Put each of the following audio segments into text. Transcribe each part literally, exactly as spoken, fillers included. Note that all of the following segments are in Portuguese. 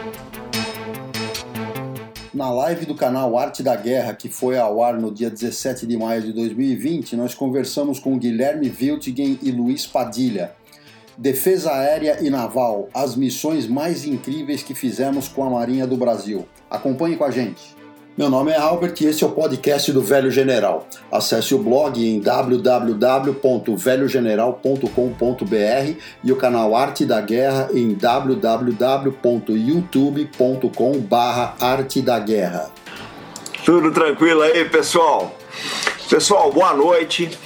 Na live do canal Arte da Guerra, que foi ao ar no dia dezessete de maio de dois mil e vinte, nós conversamos com Guilherme Wiltgen e Luiz Padilha. Defesa Aérea e Naval, as missões mais incríveis que fizemos com a Marinha do Brasil. Acompanhe com a gente. Meu nome é Albert e esse é o podcast do Velho General. Acesse o blog em w w w ponto velho general ponto com ponto b r e o canal Arte da Guerra em w w w ponto youtube ponto com barra arte da guerra. Tudo tranquilo aí, pessoal? Pessoal, boa noite.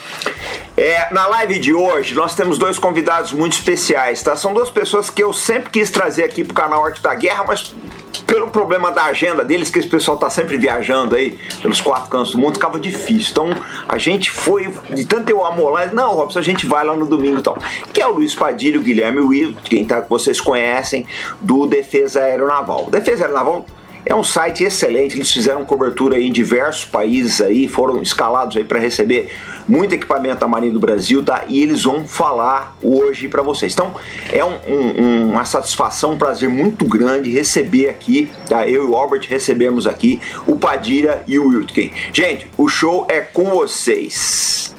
É, na live de hoje nós temos dois convidados muito especiais, tá? São duas pessoas que eu sempre quis trazer aqui pro canal Arte da Guerra, mas pelo problema da agenda deles, que esse pessoal tá sempre viajando aí pelos quatro cantos do mundo, ficava difícil. Então a gente foi, de tanto eu amolar, não, Robson, a gente vai lá no domingo e tal. Que é o Luiz Padilha, o Guilherme Will, quem tá, que vocês conhecem, do Defesa Aeronaval. Defesa Aeronaval é um site excelente, eles fizeram cobertura aí em diversos países aí, foram escalados aí para receber muito equipamento da Marinha do Brasil, tá? E eles vão falar hoje para vocês. Então, é um, um, uma satisfação, um prazer muito grande receber aqui, tá? Eu e o Albert recebemos aqui o Padilha e o Wiltgen. Gente, o show é com vocês.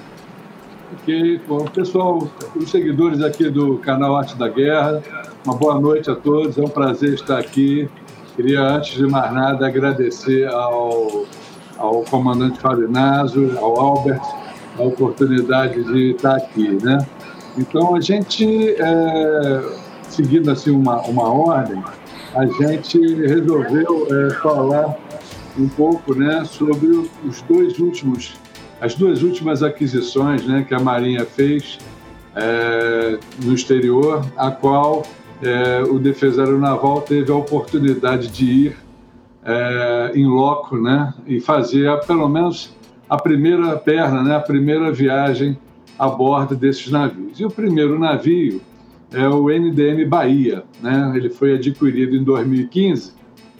Ok, bom, pessoal, os seguidores aqui do canal Arte da Guerra, uma boa noite a todos, é um prazer estar aqui. Queria, antes de mais nada, agradecer ao, ao comandante Farinazzo, ao Albert, a oportunidade de estar aqui, né? Então, a gente, é, seguindo assim uma, uma ordem, a gente resolveu é, falar um pouco, né, sobre os dois últimos, as duas últimas aquisições, né, que a Marinha fez é, no exterior, a qual É, o Defesa Aeronaval teve a oportunidade de ir é, em loco, né, e fazer a, pelo menos a primeira perna, né, a primeira viagem a bordo desses navios. E o primeiro navio é o N D M Bahia, né, ele foi adquirido em dois mil e quinze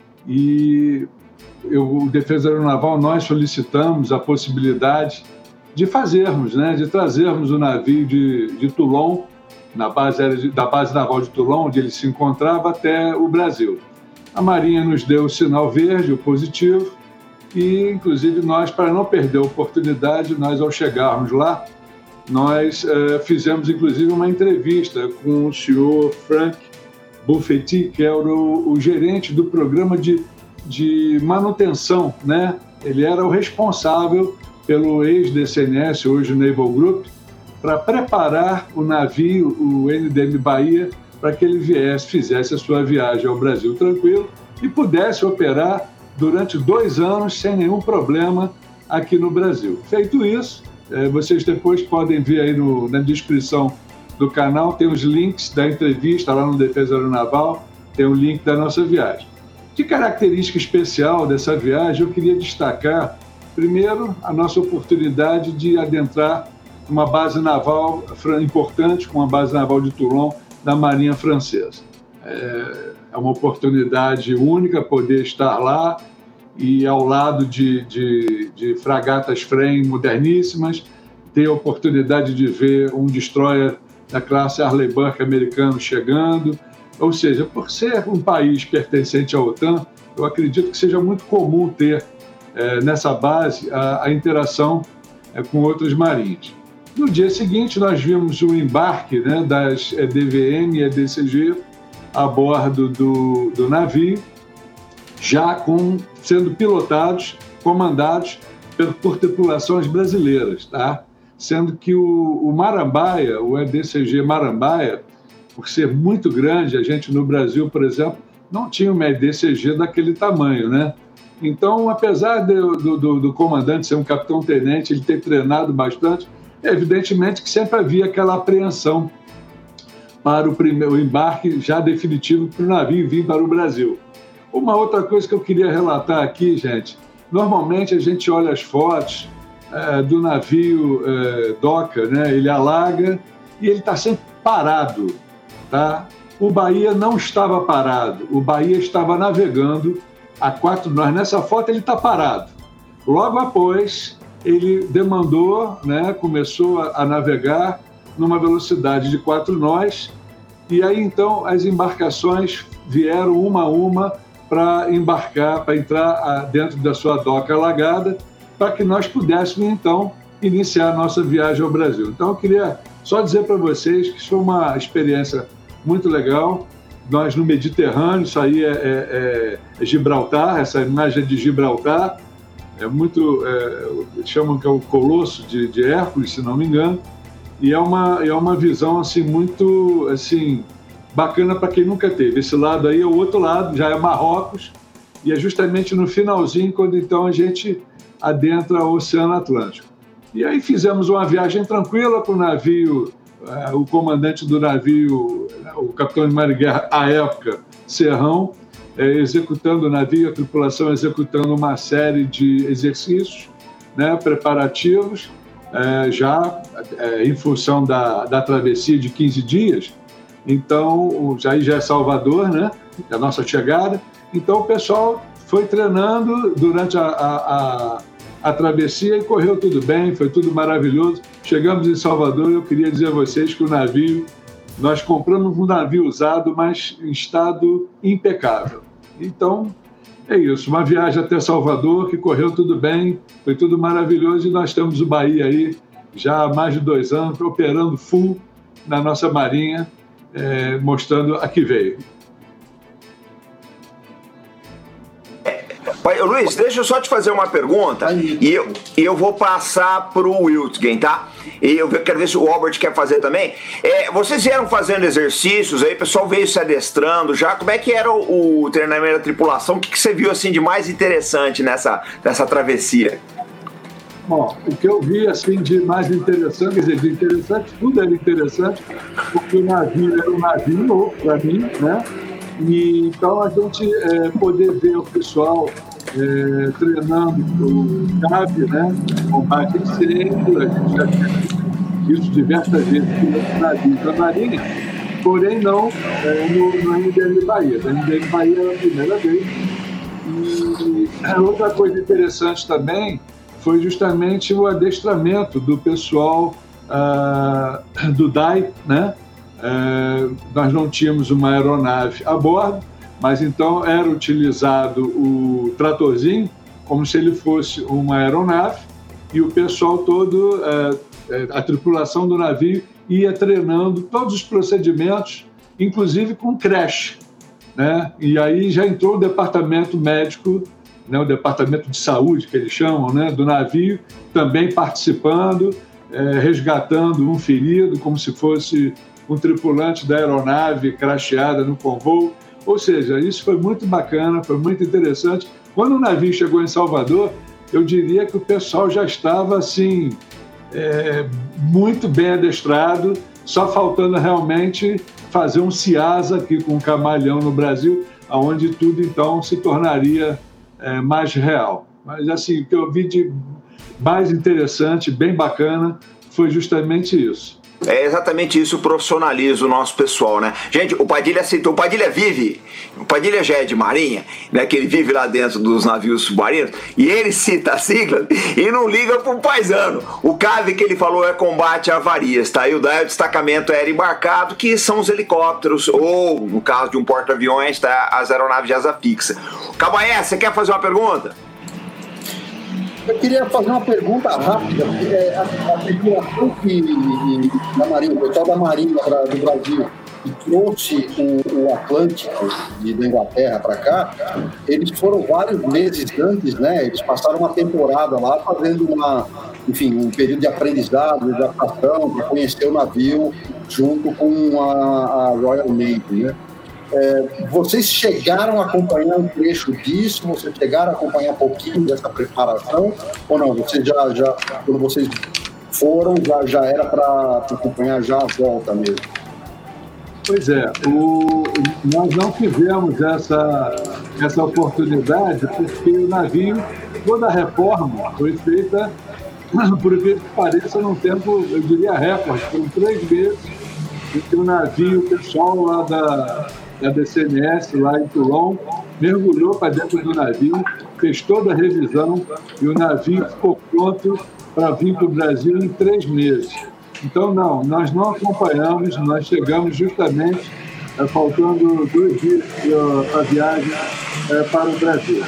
e eu, o Defesa Aeronaval, nós solicitamos a possibilidade de fazermos, né, de trazermos o navio de, de Toulon, na base, da base naval de Toulon, onde ele se encontrava, até o Brasil. A Marinha nos deu o sinal verde, o positivo, e, inclusive, nós, para não perder a oportunidade, nós, ao chegarmos lá, nós eh, fizemos, inclusive, uma entrevista com o senhor Frank Buffetti, que era o, o gerente do programa de, de manutenção, né? Ele era o responsável pelo ex-D C N S, hoje o Naval Group, para preparar o navio, o N D M Bahia, para que ele viesse, fizesse a sua viagem ao Brasil tranquilo e pudesse operar durante dois anos sem nenhum problema aqui no Brasil. Feito isso, vocês depois podem ver aí no, na descrição do canal, tem os links da entrevista lá no Defesa Aeronaval, tem o link da nossa viagem. De característica especial dessa viagem, eu queria destacar, primeiro, a nossa oportunidade de adentrar uma base naval importante, com a base naval de Toulon, da Marinha Francesa. É uma oportunidade única poder estar lá e ao lado de, de, de fragatas Frein moderníssimas, ter a oportunidade de ver um destroyer da classe Arleigh Burke americano chegando. Ou seja, por ser um país pertencente à OTAN, eu acredito que seja muito comum ter é, nessa base a, a interação é, com outras marinhas. No dia seguinte, nós vimos o embarque, né, das D V M e E D C G a bordo do, do navio, já com, sendo pilotados, comandados por, por tripulações brasileiras, tá? Sendo que o, o Marambaia, o E D C G Marambaia, por ser muito grande, a gente no Brasil, por exemplo, não tinha uma E D C G daquele tamanho, né? Então, apesar do, do, do comandante ser um capitão-tenente, ele ter treinado bastante, evidentemente que sempre havia aquela apreensão para o, primeiro, o embarque já definitivo para o navio vir para o Brasil. Uma outra coisa que eu queria relatar aqui, gente, normalmente a gente olha as fotos é, do navio é, doca, né? Ele alaga e ele está sempre parado, tá? O Bahia não estava parado, o Bahia estava navegando a quatro nós. Nessa foto ele está parado. Logo após, ele demandou, né, começou a, a navegar numa velocidade de quatro nós E aí, então, as embarcações vieram uma a uma para embarcar, para entrar dentro da sua doca alagada, para que nós pudéssemos, então, iniciar a nossa viagem ao Brasil. Então, eu queria só dizer para vocês que isso foi uma experiência muito legal. Nós, no Mediterrâneo, isso aí é, é, é Gibraltar, essa imagem é de Gibraltar, é muito, é, chamam que é o Colosso de, de Hércules, se não me engano, e é uma, é uma visão assim, muito assim, bacana para quem nunca teve. Esse lado aí é o outro lado, já é Marrocos, e é justamente no finalzinho, quando então a gente adentra o Oceano Atlântico. E aí fizemos uma viagem tranquila com o navio, uh, o comandante do navio, o capitão de mar de guerra, à época, Serrão, uh, executando o navio, a tripulação executando uma série de exercícios, né, preparativos, uh, já uh, em função da, da travessia de quinze dias. Então, já, já é Salvador, né, a nossa chegada. Então, o pessoal foi treinando durante a, a, a a travessia e correu tudo bem, foi tudo maravilhoso. Chegamos em Salvador, eu queria dizer a vocês que o navio, nós compramos um navio usado, mas em estado impecável. Então, é isso, uma viagem até Salvador, que correu tudo bem, foi tudo maravilhoso, e nós temos o Bahia aí, já há mais de dois anos, operando full na nossa marinha, é, mostrando a que veio. Luiz, deixa eu só te fazer uma pergunta e eu, eu vou passar para o Wiltgen, tá? E eu quero ver se o Albert quer fazer também. É, vocês vieram fazendo exercícios aí, o pessoal veio se adestrando já. Como é que era o, o treinamento da tripulação? O que, que você viu assim de mais interessante nessa, nessa travessia? Bom, o que eu vi assim de mais interessante, quer dizer, de interessante, tudo era interessante, porque o navio era um navio novo para mim, né? E então a gente é, poder ver o pessoal é, treinando o C A V, né? Combate a incêndio, a gente já tinha isso diversas vezes no navio da Marinha, porém não é, no, no M D M Bahia. No M D M Bahia era a primeira vez. E outra coisa interessante também foi justamente o adestramento do pessoal uh, do D A I, né? É, nós não tínhamos uma aeronave a bordo, mas então era utilizado o tratorzinho como se ele fosse uma aeronave, e o pessoal todo, é, a tripulação do navio ia treinando todos os procedimentos, inclusive com crash, né? E aí já entrou o departamento médico, né, o departamento de saúde, que eles chamam, né, do navio, também participando, é, resgatando um ferido, como se fosse um tripulante da aeronave cracheada no convoo. Ou seja, isso foi muito bacana, foi muito interessante. Quando o navio chegou em Salvador, eu diria que o pessoal já estava assim, é, muito bem adestrado, só faltando realmente fazer um CIASA aqui com o Camalhão no Brasil, onde tudo então se tornaria é, mais real. Mas assim, o que eu vi de mais interessante, bem bacana, foi justamente isso. É exatamente isso, o profissionalismo do nosso pessoal, né? Gente, o Padilha aceitou, o Padilha vive, o Padilha já é de marinha, né? Que ele vive lá dentro dos navios submarinos, e ele cita a sigla e não liga para um paisano. O C A V que ele falou é combate a avarias, tá? E o D A I é o destacamento aéreo embarcado, que são os helicópteros, ou, no caso de um porta-aviões, tá? As aeronaves de asa fixa. Cabaé, você quer fazer uma pergunta? Eu queria fazer uma pergunta rápida. É, a, a tripulação que da Marinha, o pessoal da Marinha do Brasil, que trouxe o, o Atlântico de, da Inglaterra para cá, eles foram vários meses antes, né? Eles passaram uma temporada lá fazendo uma, enfim, um período de aprendizado, de adaptação, para conhecer o navio junto com a, a Royal Navy, né? É, vocês chegaram a acompanhar um trecho disso? Vocês chegaram a acompanhar um pouquinho dessa preparação? Ou não? Vocês já, já quando vocês foram, já, já era para acompanhar já a volta mesmo? Pois é, o, nós não tivemos essa, essa oportunidade porque o navio, toda a reforma foi feita, por que pareça, num tempo, eu diria, recorde. Foram três meses em que o navio, o pessoal lá da da D C M S, lá em Toulon, mergulhou para dentro do navio, fez toda a revisão e o navio ficou pronto para vir para o Brasil em três meses. Então, não, nós não acompanhamos, nós chegamos justamente é, faltando dois dias para a viagem é, para o Brasil.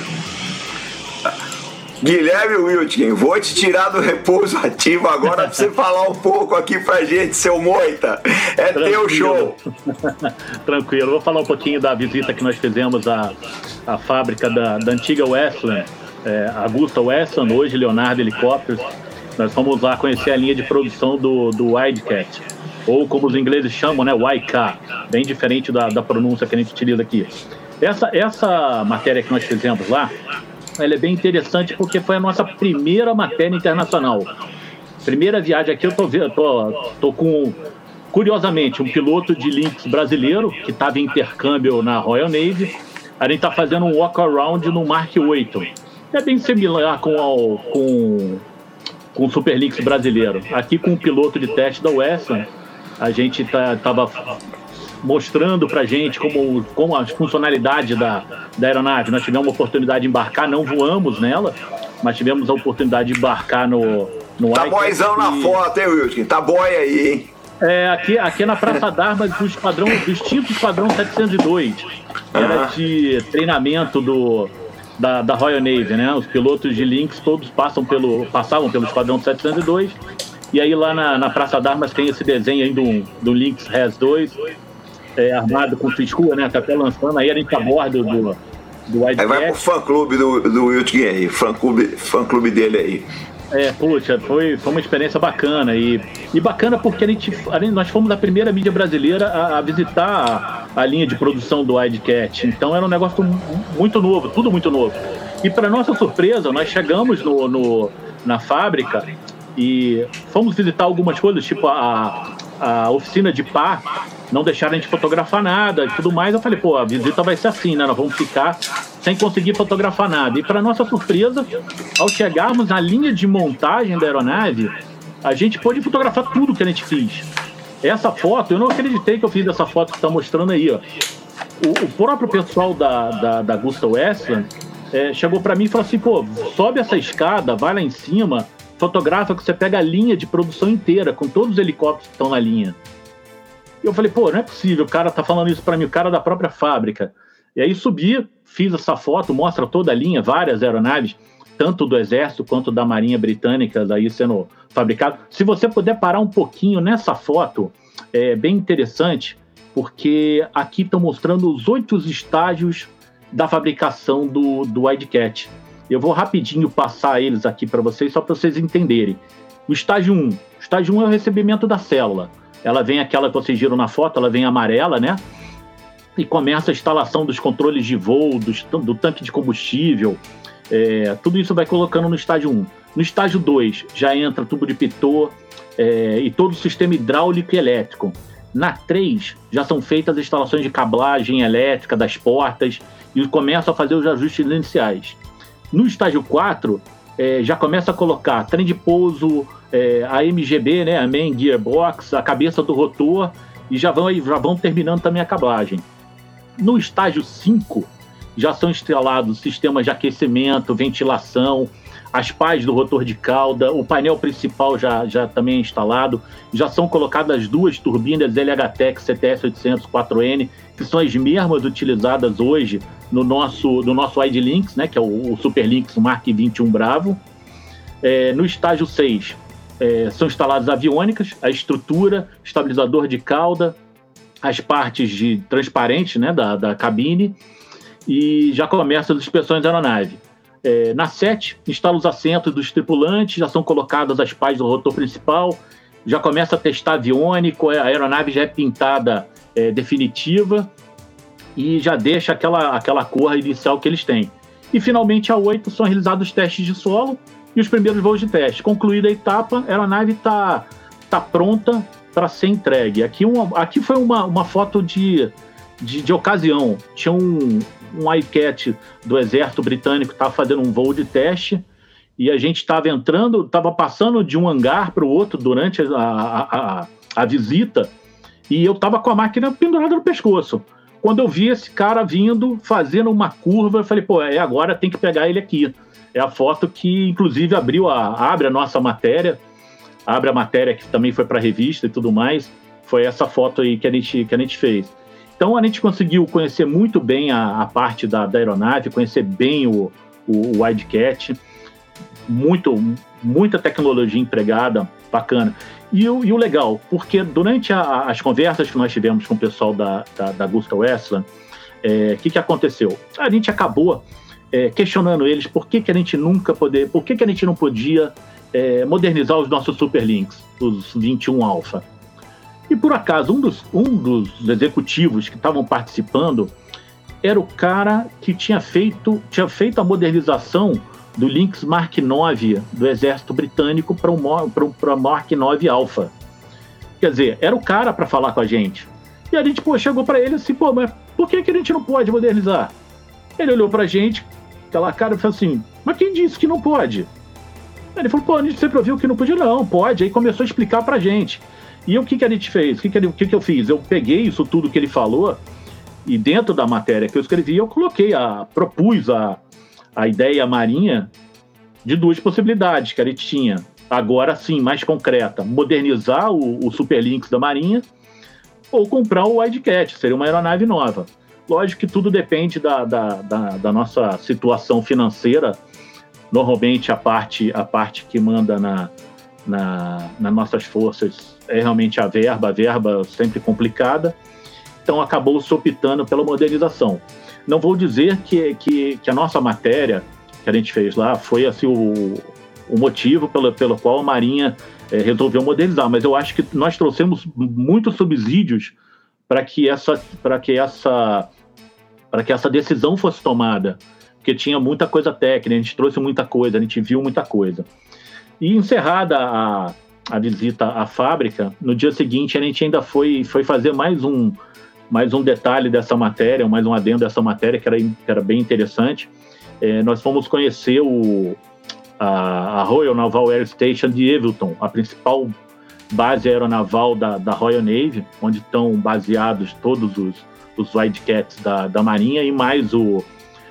Guilherme Wildgen, vou te tirar do repouso ativo agora para você falar um pouco aqui pra gente, seu Moita. É Tranquilo. Teu show. Tranquilo, vou falar um pouquinho da visita que nós fizemos à, à fábrica da, da antiga Westland, é, Augusta Westland, hoje Leonardo Helicópteros. Nós fomos lá conhecer a linha de produção do, do Wildcat, ou como os ingleses chamam, né, Y K, bem diferente da, da pronúncia que a gente utiliza aqui. Essa, essa matéria que nós fizemos lá, ela é bem interessante porque foi a nossa primeira matéria internacional. Primeira viagem aqui, eu tô, tô, tô com, curiosamente, um piloto de Lynx brasileiro que estava em intercâmbio na Royal Navy. A gente está fazendo um walk-around no Mark oito. É bem similar com, ao, com, com o Super Lynx brasileiro. Aqui com o piloto de teste da Westland, a gente estava tá, mostrando para a gente como, como as funcionalidades da, da aeronave. Nós tivemos a oportunidade de embarcar, não voamos nela, mas tivemos a oportunidade de embarcar no, no Tá boizão na foto, hein, Wildgen? Tá boia aí, hein? É, aqui, aqui na Praça d'Armas do, esquadrão, do extinto Esquadrão setecentos e dois. Era de treinamento do, da, da Royal Navy, né? Os pilotos de Lynx todos passam pelo, passavam pelo Esquadrão setecentos e dois. E aí lá na, na Praça d'Armas tem esse desenho aí do, do Lynx R E S dois. É, armado com fiscua, né? Tá até lançando, aí a gente tá a bordo do, do Wildcat. Aí vai pro fã-clube do, do Wildgen aí, fã-clube, fã-clube dele aí. É, puxa, foi, foi uma experiência bacana. E, e bacana porque a gente, a gente, nós fomos a primeira mídia brasileira a, a visitar a, a linha de produção do Wildcat. Então era um negócio muito novo, tudo muito novo. E para nossa surpresa, nós chegamos no, no, na fábrica e fomos visitar algumas coisas, tipo a, a oficina de pá. Não deixaram a gente fotografar nada e tudo mais. Eu falei, pô, a visita vai ser assim, né? Nós vamos ficar sem conseguir fotografar nada. E para nossa surpresa, ao chegarmos na linha de montagem da aeronave, a gente pôde fotografar tudo que a gente fez. Essa foto, eu não acreditei que eu fiz essa foto que está mostrando aí, ó. O, o próprio pessoal da, da, da Augusta Westland é, chegou para mim e falou assim, pô, sobe essa escada, vai lá em cima, fotografa que você pega a linha de produção inteira, com todos os helicópteros que estão na linha. E eu falei, pô, não é possível, o cara tá falando isso para mim, o cara da própria fábrica. E aí subi, fiz essa foto, mostra toda a linha, várias aeronaves, tanto do Exército quanto da Marinha Britânica, aí sendo fabricado. Se você puder parar um pouquinho nessa foto, é bem interessante, porque aqui estão mostrando os oito estágios da fabricação do, do Wildcat. Eu vou rapidinho passar eles aqui para vocês, só para vocês entenderem. O estágio um. O estágio um é o recebimento da célula. Ela vem aquela que vocês viram na foto, ela vem amarela, né? E começa a instalação dos controles de voo, do, do tanque de combustível. É, tudo isso vai colocando no estágio um. No estágio dois, já entra tubo de pitot é, e todo o sistema hidráulico e elétrico. Na três, já são feitas as instalações de cablagem elétrica das portas e começa a fazer os ajustes iniciais. No estágio quatro, é, já começa a colocar trem de pouso, é, a M G B, né, a Main Gearbox, a cabeça do rotor, e já vão, já vão terminando também a cablagem. No estágio cinco, já são instalados sistemas de aquecimento, ventilação, as pás do rotor de cauda, o painel principal já, já também é instalado, já são colocadas duas turbinas L H T E C C T S oitocentos quatro N, que são as mesmas utilizadas hoje no nosso, no nosso Wide Lynx, né, que é o, o Super Lynx Mark vinte e um Bravo. É, no estágio seis, é, são instaladas aviônicas, a estrutura, estabilizador de cauda, as partes de transparentes, né, da, da cabine, e já começam as inspeções da aeronave. É, na sete, instala os assentos dos tripulantes, já são colocadas as pás do rotor principal, já começa a testar aviônico, a aeronave já é pintada é, definitiva e já deixa aquela, aquela cor inicial que eles têm. E finalmente a oito são realizados os testes de solo e os primeiros voos de teste. Concluída a etapa, a aeronave está tá pronta para ser entregue. Aqui, uma, aqui foi uma, uma foto de, de, de ocasião. Tinha um, um Wildcat do Exército Britânico que estava fazendo um voo de teste e a gente estava entrando, estava passando de um hangar para o outro durante a, a, a, a visita e eu estava com a máquina pendurada no pescoço. Quando eu vi esse cara vindo, fazendo uma curva, eu falei, pô, é agora, tem que pegar ele aqui. É a foto que, inclusive, abriu a, abre a nossa matéria. abre a matéria que também foi para a revista e tudo mais, foi essa foto aí que a gente, que a gente fez. Então a gente conseguiu conhecer muito bem a, a parte da, da aeronave, conhecer bem o, o, o Wildcat, muito, muita tecnologia empregada, bacana. E o, e o legal, porque durante a, as conversas que nós tivemos com o pessoal da, da, da AgustaWestland, o é, que, que aconteceu? A gente acabou é, questionando eles por que, que a gente nunca poder, por que, que a gente não podia é, modernizar os nossos Superlinks, os vinte e um Alpha. E por acaso, um dos, um dos executivos que estavam participando era o cara que tinha feito, tinha feito a modernização do Lynx Mark nove do Exército Britânico para o Mark nove Alpha. Quer dizer, era o cara para falar com a gente. E a gente pô, chegou para ele assim, pô, mas por que, que a gente não pode modernizar? Ele olhou para a gente, aquela cara, e falou assim, mas quem disse que não pode? Ele falou, pô, a gente sempre ouviu que não podia, não, pode. Aí começou a explicar para a gente. E o que, que a gente fez? O que, que, ele, o que, que eu fiz? Eu peguei isso tudo que ele falou e dentro da matéria que eu escrevi, eu coloquei, a, propus a, a ideia marinha de duas possibilidades que a gente tinha. Agora sim, mais concreta, modernizar o, o Superlinks da Marinha ou comprar o Wildcat, seria uma aeronave nova. Lógico que tudo depende da, da, da, da nossa situação financeira. Normalmente a parte, a parte que manda na, na, nas nossas forças é realmente a verba, a verba sempre complicada. Então acabou se optando pela modernização. Não vou dizer que, que, que a nossa matéria que a gente fez lá foi assim, o, o motivo pelo, pelo qual a Marinha é, resolveu modernizar, mas eu acho que nós trouxemos muitos subsídios para que essa, para que essa, para que essa decisão fosse tomada, porque tinha muita coisa técnica, a gente trouxe muita coisa, a gente viu muita coisa. E encerrada a, a visita à fábrica, no dia seguinte a gente ainda foi, foi fazer mais um, mais um detalhe dessa matéria, mais um adendo dessa matéria que era, que era bem interessante. É, nós fomos conhecer o, a, a Royal Naval Air Station de Evilton, a principal base aeronaval da, da Royal Navy, onde estão baseados todos os, os Wildcats da, da Marinha e mais o,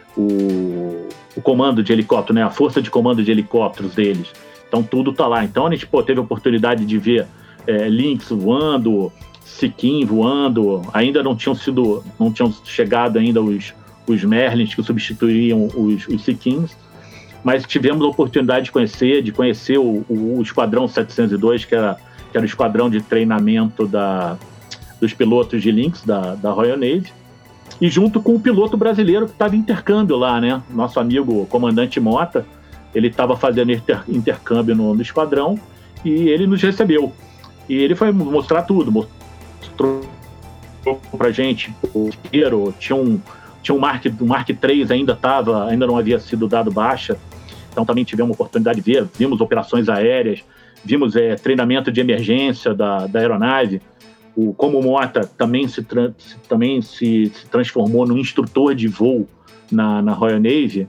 o, o comando de helicóptero, né, a força de comando de helicópteros deles. Então tudo está lá. Então a gente pô, teve a oportunidade de ver é, Lynx voando, Sikim voando, ainda não tinham sido, não tinham chegado ainda os, os Merlins que substituiriam os, os Sikims, mas tivemos a oportunidade de conhecer, de conhecer o, o, o Esquadrão setecentos e dois, que era, que era o esquadrão de treinamento da, dos pilotos de Lynx da, da Royal Navy, e junto com o piloto brasileiro que estava em intercâmbio lá, né? Nosso amigo comandante Mota, ele estava fazendo inter, intercâmbio no, no esquadrão e ele nos recebeu. E ele foi mostrar tudo, mostrou pra gente o inteiro, tinha um, tinha um Mark, um Mark três ainda estava, ainda não havia sido dado baixa, então também tivemos a oportunidade de ver, vimos operações aéreas, vimos é, treinamento de emergência da, da aeronave. O, como o Mota também, se, também se, se transformou num instrutor de voo na, na Royal Navy,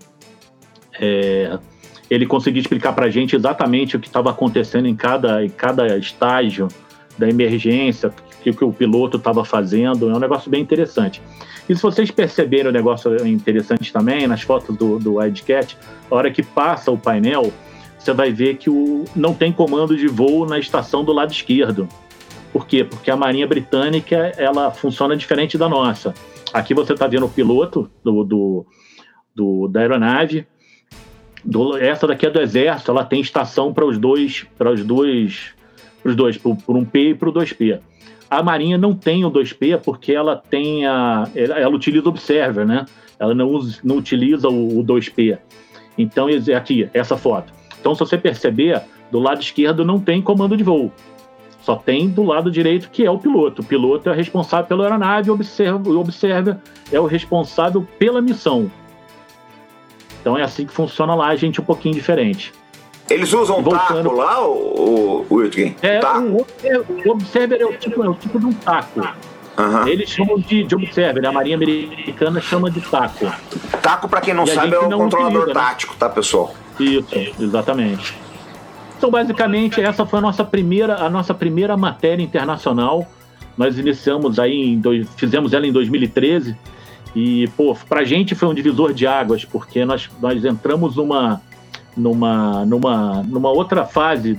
é, ele conseguiu explicar para a gente exatamente o que estava acontecendo em cada, em cada estágio da emergência, o que, que o piloto estava fazendo. É um negócio bem interessante. E se vocês perceberem o negócio interessante também, nas fotos do, do Wildcat, a hora que passa o painel, você vai ver que o, não tem comando de voo na estação do lado esquerdo. Por quê? Porque a Marinha Britânica ela funciona diferente da nossa. Aqui você está vendo o piloto do, do, do, da aeronave. Do, essa daqui é do Exército, ela tem estação para os dois, para os dois, para os dois, para um P e para o dois P. A Marinha não tem o dois P porque ela tem a, ela, ela utiliza o Observer, né? Ela não, usa, não utiliza o, o dois P. Então, aqui, essa foto. Então, se você perceber, do lado esquerdo não tem comando de voo. Só tem do lado direito, que é o piloto. O piloto é o responsável pela aeronave, o Observer, o Observer é o responsável pela missão. Então é assim que funciona lá, a gente um pouquinho diferente. Eles usam um Voltando... taco lá, o, o Wiltgen? É, o, o Observer é o tipo, é o tipo de um taco. Uhum. Eles chamam de, de Observer, a Marinha Americana chama de taco. Taco, para quem não e sabe, é o controlador utiliza, tático, né? Tá, pessoal? Isso, exatamente. Então, basicamente, essa foi a nossa primeira, a nossa primeira matéria internacional. Nós iniciamos aí, em dois, fizemos ela em dois mil e treze. E, pô, pra gente foi um divisor de águas, porque nós, nós entramos numa, numa, numa, numa outra fase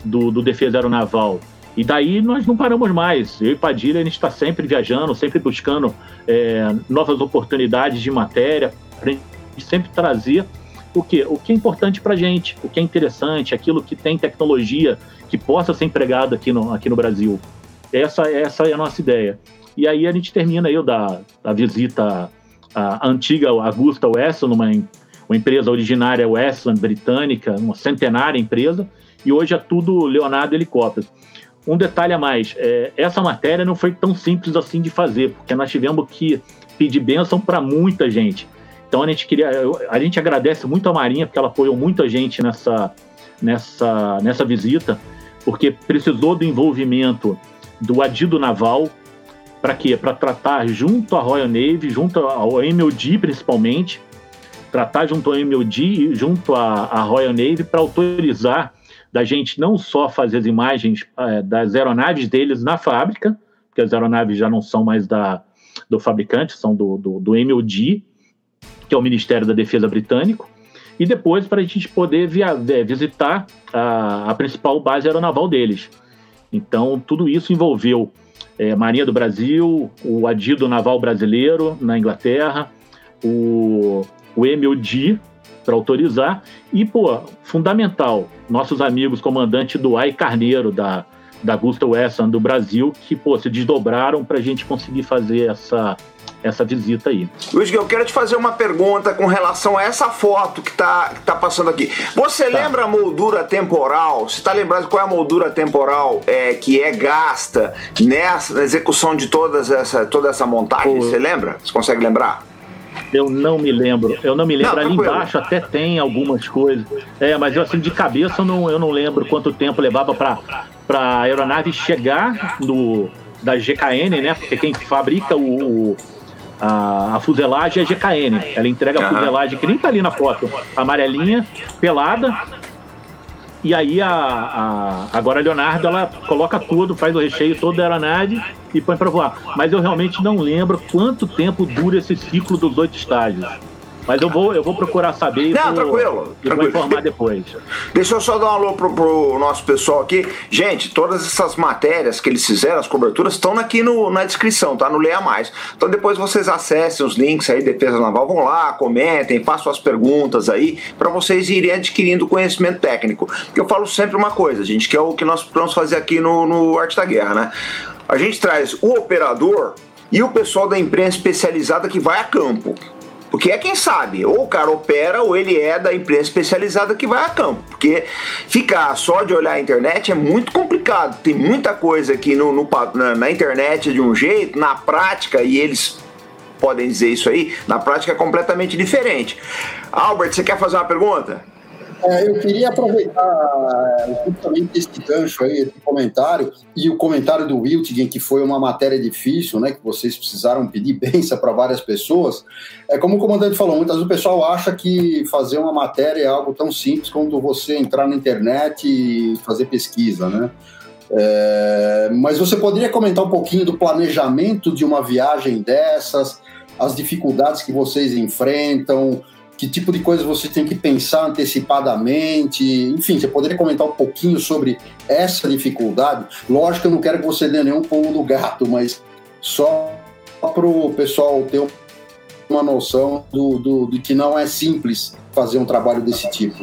do, do Defesa Aeronaval. E daí nós não paramos mais. Eu e Padilha, a gente está sempre viajando, sempre buscando é, novas oportunidades de matéria, para a gente sempre trazer o que, o que é importante para a gente, o que é interessante, aquilo que tem tecnologia que possa ser empregado aqui no, aqui no Brasil. Essa, essa é a nossa ideia. E aí a gente termina aí da, da visita à antiga Augusta Westland, uma, uma empresa originária Westland, britânica, uma centenária empresa, e hoje é tudo Leonardo Helicópteros. Um detalhe a mais, é, essa matéria não foi tão simples assim de fazer, porque nós tivemos que pedir bênção para muita gente. Então a gente queria, a gente agradece muito a Marinha, porque ela apoiou muito a gente nessa, nessa, nessa visita, porque precisou do envolvimento do Adido Naval. Para quê? Para tratar junto à Royal Navy, junto ao M O D principalmente, tratar junto ao M O D e junto à, à Royal Navy para autorizar da gente não só fazer as imagens é, das aeronaves deles na fábrica, porque as aeronaves já não são mais da, do fabricante, são do, do, do M O D, que é o Ministério da Defesa britânico, e depois para a gente poder via, é, visitar a, a principal base aeronaval deles. Então, tudo isso envolveu é, Marinha do Brasil, o Adido Naval Brasileiro na Inglaterra, o, o M O D, para autorizar, e, pô, fundamental, nossos amigos comandante Duay Carneiro, da, da Augusta Westland do Brasil, que, pô, se desdobraram para a gente conseguir fazer essa, essa visita aí. Luiz, eu quero te fazer uma pergunta com relação a essa foto que está que tá passando aqui. Você tá. lembra a moldura temporal? Você está lembrando qual é a moldura temporal é, que é gasta nessa, na execução de todas essa, toda essa montagem? Você lembra? Você consegue lembrar? Eu não me lembro, eu não me lembro. Não, ali embaixo até tem algumas coisas. É, mas eu assim, de cabeça eu não, eu não lembro quanto tempo levava para a aeronave chegar no, da G K N, né? Porque quem fabrica o, o, a, a fuselagem é a G K N. Ela entrega a fuselagem, que nem tá ali na foto, amarelinha, pelada. E aí a, a, agora a Leonardo, ela coloca tudo, faz o recheio todo da aeronave e põe para voar. Mas eu realmente não lembro quanto tempo dura esse ciclo dos oito estágios. Mas eu vou, eu vou procurar saber e não, vou, tranquilo, e vou informar depois. Deixa eu só dar um alô pro, pro nosso pessoal aqui. Gente, todas essas matérias que eles fizeram, as coberturas, estão aqui no, na descrição, tá? No Leia Mais. Então depois vocês acessem os links aí, Defesa Naval, vão lá, comentem, façam as perguntas aí, para vocês irem adquirindo conhecimento técnico. Porque eu falo sempre uma coisa, gente, que é o que nós vamos fazer aqui no, no Arte da Guerra, né? A gente traz o operador e o pessoal da imprensa especializada que vai a campo. Porque é quem sabe, ou o cara opera ou ele é da imprensa especializada que vai a campo. Porque ficar só de olhar a internet é muito complicado. Tem muita coisa aqui no, no, na, na internet de um jeito, na prática, e eles podem dizer isso aí, na prática é completamente diferente. Albert, você quer fazer uma pergunta? É, eu queria aproveitar justamente esse gancho aí, esse comentário, e o comentário do Wiltgen, que foi uma matéria difícil, né, que vocês precisaram pedir bênção para várias pessoas. É como o comandante falou, muitas vezes o pessoal acha que fazer uma matéria é algo tão simples quanto você entrar na internet e fazer pesquisa, né? É, mas você poderia comentar um pouquinho do planejamento de uma viagem dessas, as dificuldades que vocês enfrentam, que tipo de coisa você tem que pensar antecipadamente, enfim, você poderia comentar um pouquinho sobre essa dificuldade? Lógico que eu não quero que você dê nenhum pulo do gato, mas só para o pessoal ter uma noção do, do, do que não é simples fazer um trabalho desse tipo.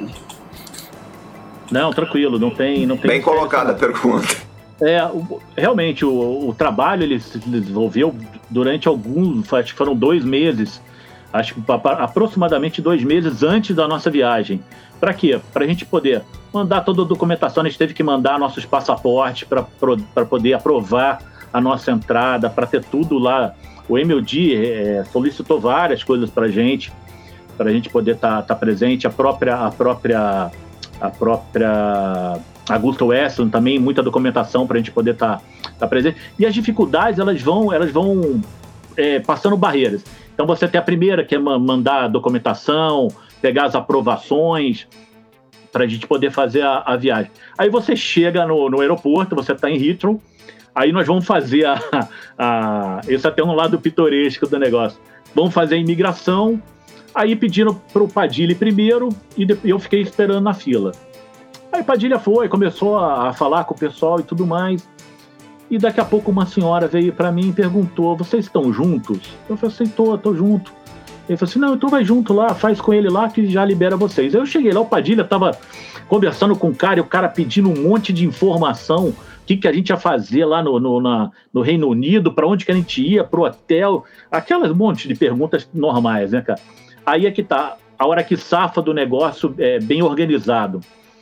Não, tranquilo, não tem... Não tem Bem colocada a pergunta. É, o, realmente, o, o trabalho ele se desenvolveu durante alguns, acho que foram dois meses, acho que aproximadamente dois meses antes da nossa viagem. Para quê? Para a gente poder mandar toda a documentação, a gente teve que mandar nossos passaportes para poder aprovar a nossa entrada, para ter tudo lá. O M O D é, solicitou várias coisas para a gente, para a gente poder estar tá, tá presente. A própria, a própria, a própria Augusta Westland também, muita documentação para a gente poder estar tá, tá presente. E as dificuldades, elas vão, elas vão é, passando barreiras. Então você tem a primeira, que é mandar a documentação, pegar as aprovações para a gente poder fazer a, a viagem. Aí você chega no, no aeroporto, você está em Heathrow, aí nós vamos fazer a, a... Esse é até um lado pitoresco do negócio. Vamos fazer a imigração, aí pediram para o Padilha primeiro e eu fiquei esperando na fila. Aí Padilha foi, começou a, a falar com o pessoal e tudo mais. E daqui a pouco uma senhora veio para mim e perguntou, vocês estão juntos? Eu falei assim, tô, tô junto. Ele falou assim, não, então vai junto lá, faz com ele lá que já libera vocês. Aí eu cheguei lá, o Padilha tava conversando com o cara e o cara pedindo um monte de informação, o que, que a gente ia fazer lá no, no, na, no Reino Unido, para onde que a gente ia, pro hotel, aquelas monte de perguntas normais, né, cara? Aí é que tá, a hora que safa do negócio é bem organizado.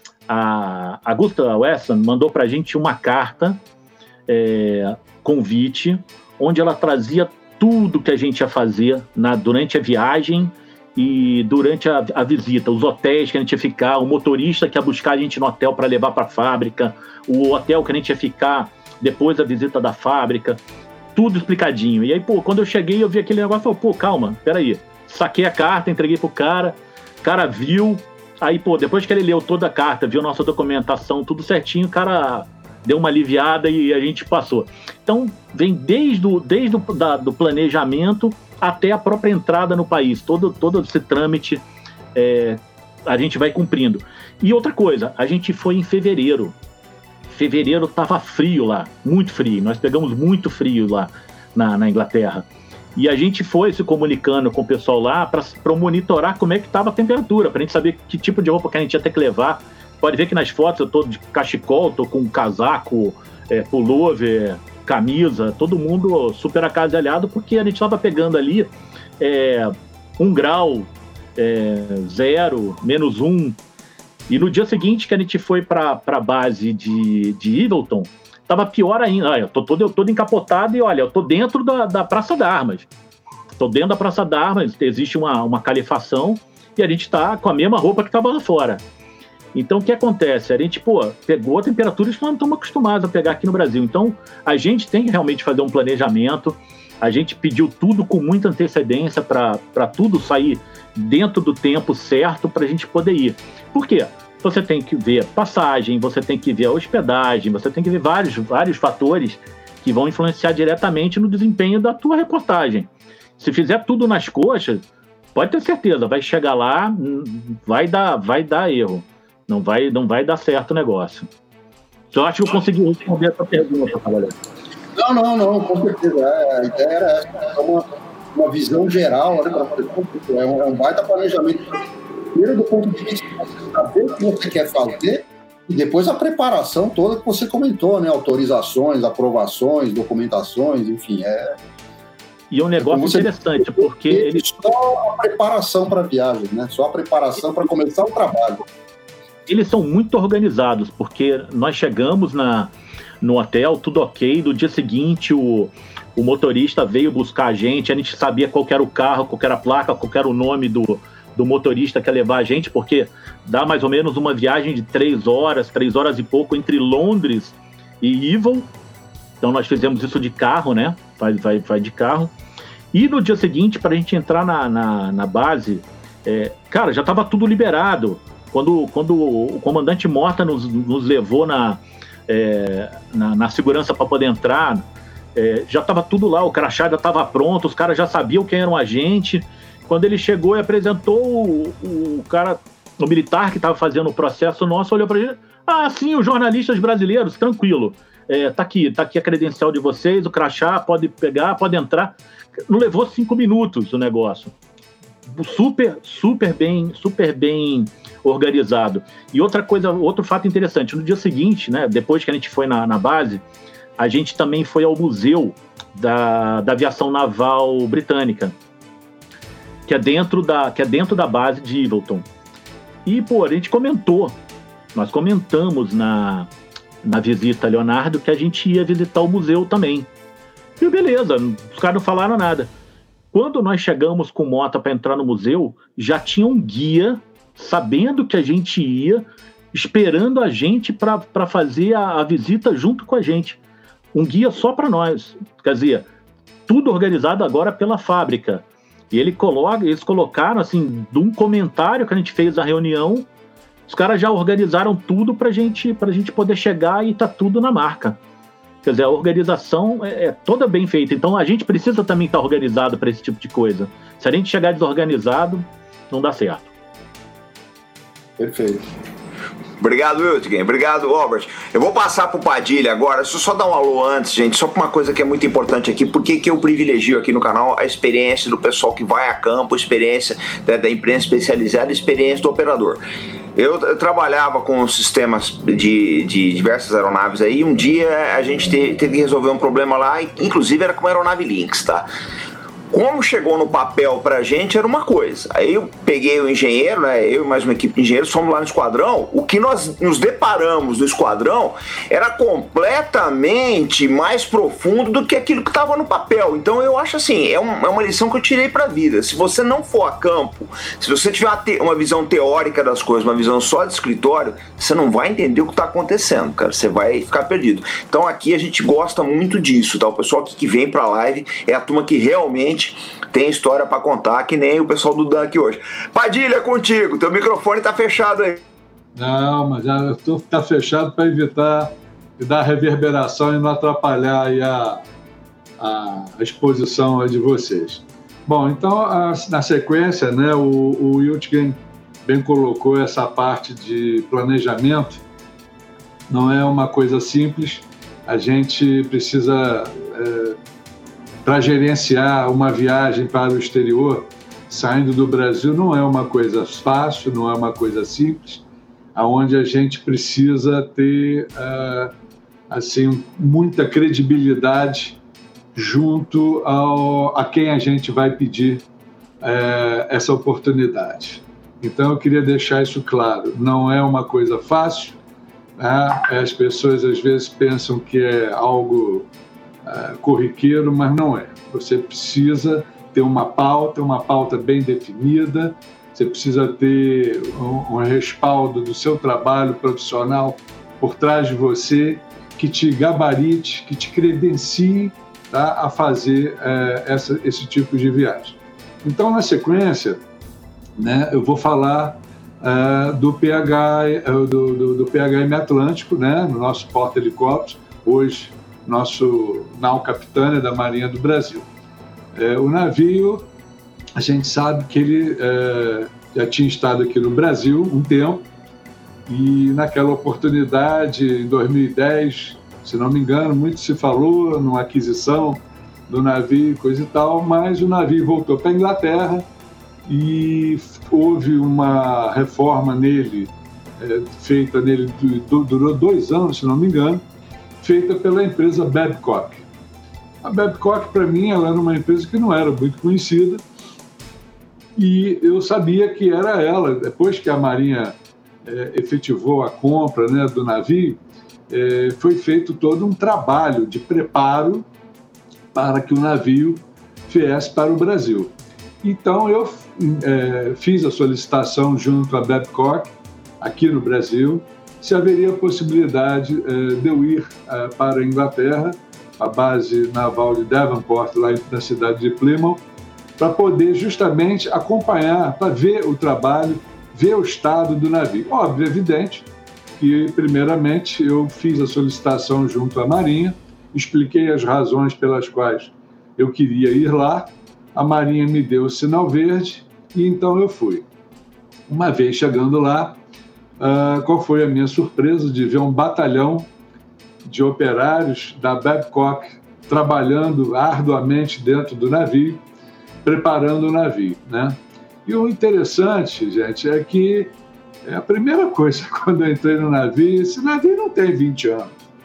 A Augusta Weston mandou pra gente uma carta, é, convite, onde ela trazia tudo que a gente ia fazer na, durante a viagem e durante a, a visita, os hotéis que a gente ia ficar, o motorista que ia buscar a gente no hotel para levar para a fábrica, o hotel que a gente ia ficar depois da visita da fábrica, tudo explicadinho. E aí, pô, quando eu cheguei, eu vi aquele negócio e falei, pô, calma, peraí, saquei a carta, entreguei pro cara, o cara viu, aí, pô, depois que ele leu toda a carta, viu nossa documentação, tudo certinho, o cara deu uma aliviada e a gente passou. Então, vem desde o desde o, da, do planejamento até a própria entrada no país. Todo, todo esse trâmite é, a gente vai cumprindo. E outra coisa, a gente foi em fevereiro. Fevereiro estava frio lá, muito frio. Nós pegamos muito frio lá na, na Inglaterra. E a gente foi se comunicando com o pessoal lá para monitorar como é que estava a temperatura, para a gente saber que tipo de roupa que a gente ia ter que levar. Pode ver que nas fotos eu tô de cachecol, tô com casaco, é, pullover, camisa, todo mundo super agasalhado, porque a gente estava pegando ali é, um grau, é, zero, menos um. E no dia seguinte que a gente foi para a base de, de Evilton, tava pior ainda. Olha, eu tô todo, todo encapotado e olha, eu tô dentro da, da Praça d'Armas. Tô dentro da Praça d'Armas, existe uma, uma calefação e a gente tá com a mesma roupa que tava lá fora. Então, o que acontece? A gente, pô, pegou a temperatura que nós não estamos acostumados a pegar aqui no Brasil. Então, a gente tem que realmente fazer um planejamento. A gente pediu tudo com muita antecedência para tudo sair dentro do tempo certo para a gente poder ir. Por quê? Você tem que ver passagem, você tem que ver a hospedagem, você tem que ver vários, vários fatores que vão influenciar diretamente no desempenho da tua reportagem. Se fizer tudo nas coxas, pode ter certeza, vai chegar lá, vai dar, vai dar erro. Não vai, não vai dar certo o negócio. Eu acho que eu consegui responder essa pergunta, Cavalheiro. Não, não, não, com certeza. A ideia era essa, uma, uma visão geral, né, é, um, é um baita planejamento. Primeiro, do ponto de vista de você saber o que você quer fazer, e depois a preparação toda que você comentou, né? Autorizações, aprovações, documentações, enfim. É, e é um negócio você, interessante, porque ele... Só a preparação para a viagem, né? Só a preparação para começar o trabalho. Eles são muito organizados, porque nós chegamos na, no hotel, tudo ok, no dia seguinte o, o motorista veio buscar a gente, a gente sabia qual era o carro, qual era a placa, qual era o nome do, do motorista que ia levar a gente, porque dá mais ou menos uma viagem de três horas, três horas e pouco entre Londres e Evil. Então nós fizemos isso de carro, né? Vai, vai, vai de carro. E no dia seguinte, para a gente entrar na, na, na base, é, cara, já estava tudo liberado. Quando, quando o comandante Mota nos, nos levou na, é, na, na segurança para poder entrar, é, já estava tudo lá, o crachá já estava pronto, os caras já sabiam quem era um agente. Quando ele chegou e apresentou o, o cara, o militar que estava fazendo o processo nosso, olhou para ele, ah, sim, os jornalistas brasileiros, tranquilo, é, tá aqui, tá aqui a credencial de vocês, o crachá, pode pegar, pode entrar. Não levou cinco minutos o negócio. Super, super bem, super bem organizado. E outra coisa, outro fato interessante, no dia seguinte, né, depois que a gente foi na, na base, a gente também foi ao museu da, da aviação naval britânica, que é dentro da, que é dentro da base de Evilton. E, pô, a gente comentou, nós comentamos na, na visita a Leonardo que a gente ia visitar o museu também. E beleza, os caras não falaram nada. Quando nós chegamos com Mota para entrar no museu, já tinha um guia sabendo que a gente ia, esperando a gente para fazer a, a visita junto com a gente. Um guia só para nós. Quer dizer, tudo organizado agora pela fábrica. E ele coloca, eles colocaram, assim, de um comentário que a gente fez na reunião, os caras já organizaram tudo para gente, a gente poder chegar e tá tudo na marca. Quer dizer, a organização é, é toda bem feita. Então, a gente precisa também estar organizado para esse tipo de coisa. Se a gente chegar desorganizado, não dá certo. Perfeito. Obrigado, Wiltgen. Obrigado, Robert. Eu vou passar pro Padilha agora. Deixa eu só dar um alô antes, gente. Só para uma coisa que é muito importante aqui. Porque que eu privilegio aqui no canal a experiência do pessoal que vai a campo, a experiência da, da imprensa especializada, a experiência do operador. Eu, eu trabalhava com sistemas de, de diversas aeronaves aí. Um dia a gente te, teve que resolver um problema lá, inclusive era com a aeronave Lynx, tá? Como chegou no papel pra gente era uma coisa. Aí eu peguei o engenheiro, né? Eu e mais uma equipe de engenheiros fomos lá no esquadrão. O que nós nos deparamos no esquadrão era completamente mais profundo do que aquilo que estava no papel. Então eu acho assim, é, um, é uma lição que eu tirei pra vida. Se você não for a campo, se você tiver uma visão teórica das coisas, uma visão só de escritório, você não vai entender o que está acontecendo, cara. Você vai ficar perdido. Então aqui a gente gosta muito disso, tá? O pessoal que vem pra live é a turma que realmente tem história pra contar, que nem o pessoal do Dan aqui hoje. Padilha, é contigo, teu microfone tá fechado aí. Não, mas já tô, tá fechado para evitar de dar reverberação e não atrapalhar aí a, a, a exposição aí de vocês. Bom, então, a, na sequência, né, o, o Wiltgen bem colocou essa parte de planejamento. Não é uma coisa simples, a gente precisa... É, para gerenciar uma viagem para o exterior, saindo do Brasil, não é uma coisa fácil, não é uma coisa simples, aonde a gente precisa ter uh, assim, muita credibilidade junto ao, a quem a gente vai pedir uh, essa oportunidade. Então, eu queria deixar isso claro, não é uma coisa fácil, né? As pessoas às vezes pensam que é algo Uh, corriqueiro, mas não é. Você precisa ter uma pauta, uma pauta bem definida, você precisa ter um, um respaldo do seu trabalho profissional por trás de você, que te gabarite, que te credencie, tá, a fazer uh, essa, esse tipo de viagem. Então, na sequência, né, eu vou falar uh, do P H, uh, do, do, do P H M Atlântico, né, no nosso porta-helicópteros, hoje nosso nau Capitânia da Marinha do Brasil. É, o navio, a gente sabe que ele é, já tinha estado aqui no Brasil um tempo, e naquela oportunidade, em dois mil e dez, se não me engano, muito se falou numa aquisição do navio, coisa e tal, mas o navio voltou para a Inglaterra e houve uma reforma nele, é, feita nele, durou dois anos, se não me engano, feita pela empresa Babcock. A Babcock, para mim, ela era uma empresa que não era muito conhecida, e eu sabia que era ela. Depois que a Marinha é, efetivou a compra, né, do navio, é, foi feito todo um trabalho de preparo para que o navio viesse para o Brasil. Então, eu é, fiz a solicitação junto à Babcock, aqui no Brasil, se haveria a possibilidade eh, de eu ir eh, para a Inglaterra, a base naval de Devonport, lá na cidade de Plymouth, para poder justamente acompanhar, para ver o trabalho, ver o estado do navio. Óbvio, evidente que, primeiramente, eu fiz a solicitação junto à Marinha, expliquei as razões pelas quais eu queria ir lá, a Marinha me deu o sinal verde e então eu fui. Uma vez chegando lá, Uh, qual foi a minha surpresa de ver um batalhão de operários da Babcock trabalhando arduamente dentro do navio, preparando o navio, né? E o interessante, gente, é que é a primeira coisa quando eu entrei no navio, esse navio não tem vinte anos.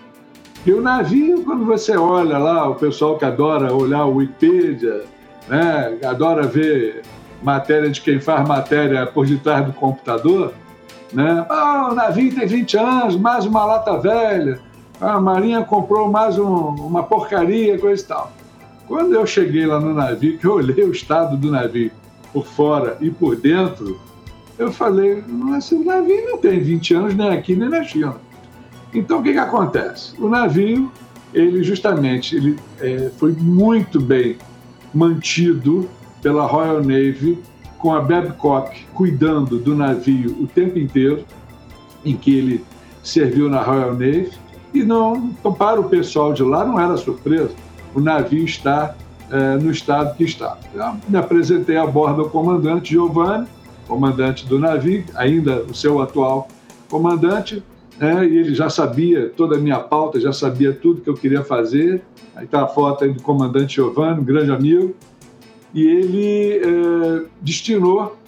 E o navio, quando você olha lá, o pessoal que adora olhar o Wikipedia, né, adora ver matéria de quem faz matéria por detrás do computador, né? Ah, o navio tem vinte anos, mais uma lata velha, a Marinha comprou mais um, uma porcaria, coisa e tal. Quando eu cheguei lá no navio, que eu olhei o estado do navio por fora e por dentro, eu falei, mas o navio não tem vinte anos nem aqui nem na China. Então, o que que acontece? O navio, ele justamente ele, é, foi muito bem mantido pela Royal Navy, com a Babcock cuidando do navio o tempo inteiro, em que ele serviu na Royal Navy, e não, para o pessoal de lá não era surpresa, o navio está é, no estado que está. Eu me apresentei a bordo ao comandante Giovanni, comandante do navio, ainda o seu atual comandante, né, e ele já sabia toda a minha pauta, já sabia tudo que eu queria fazer. Aí está a foto aí do comandante Giovanni, um grande amigo, e ele é, destinou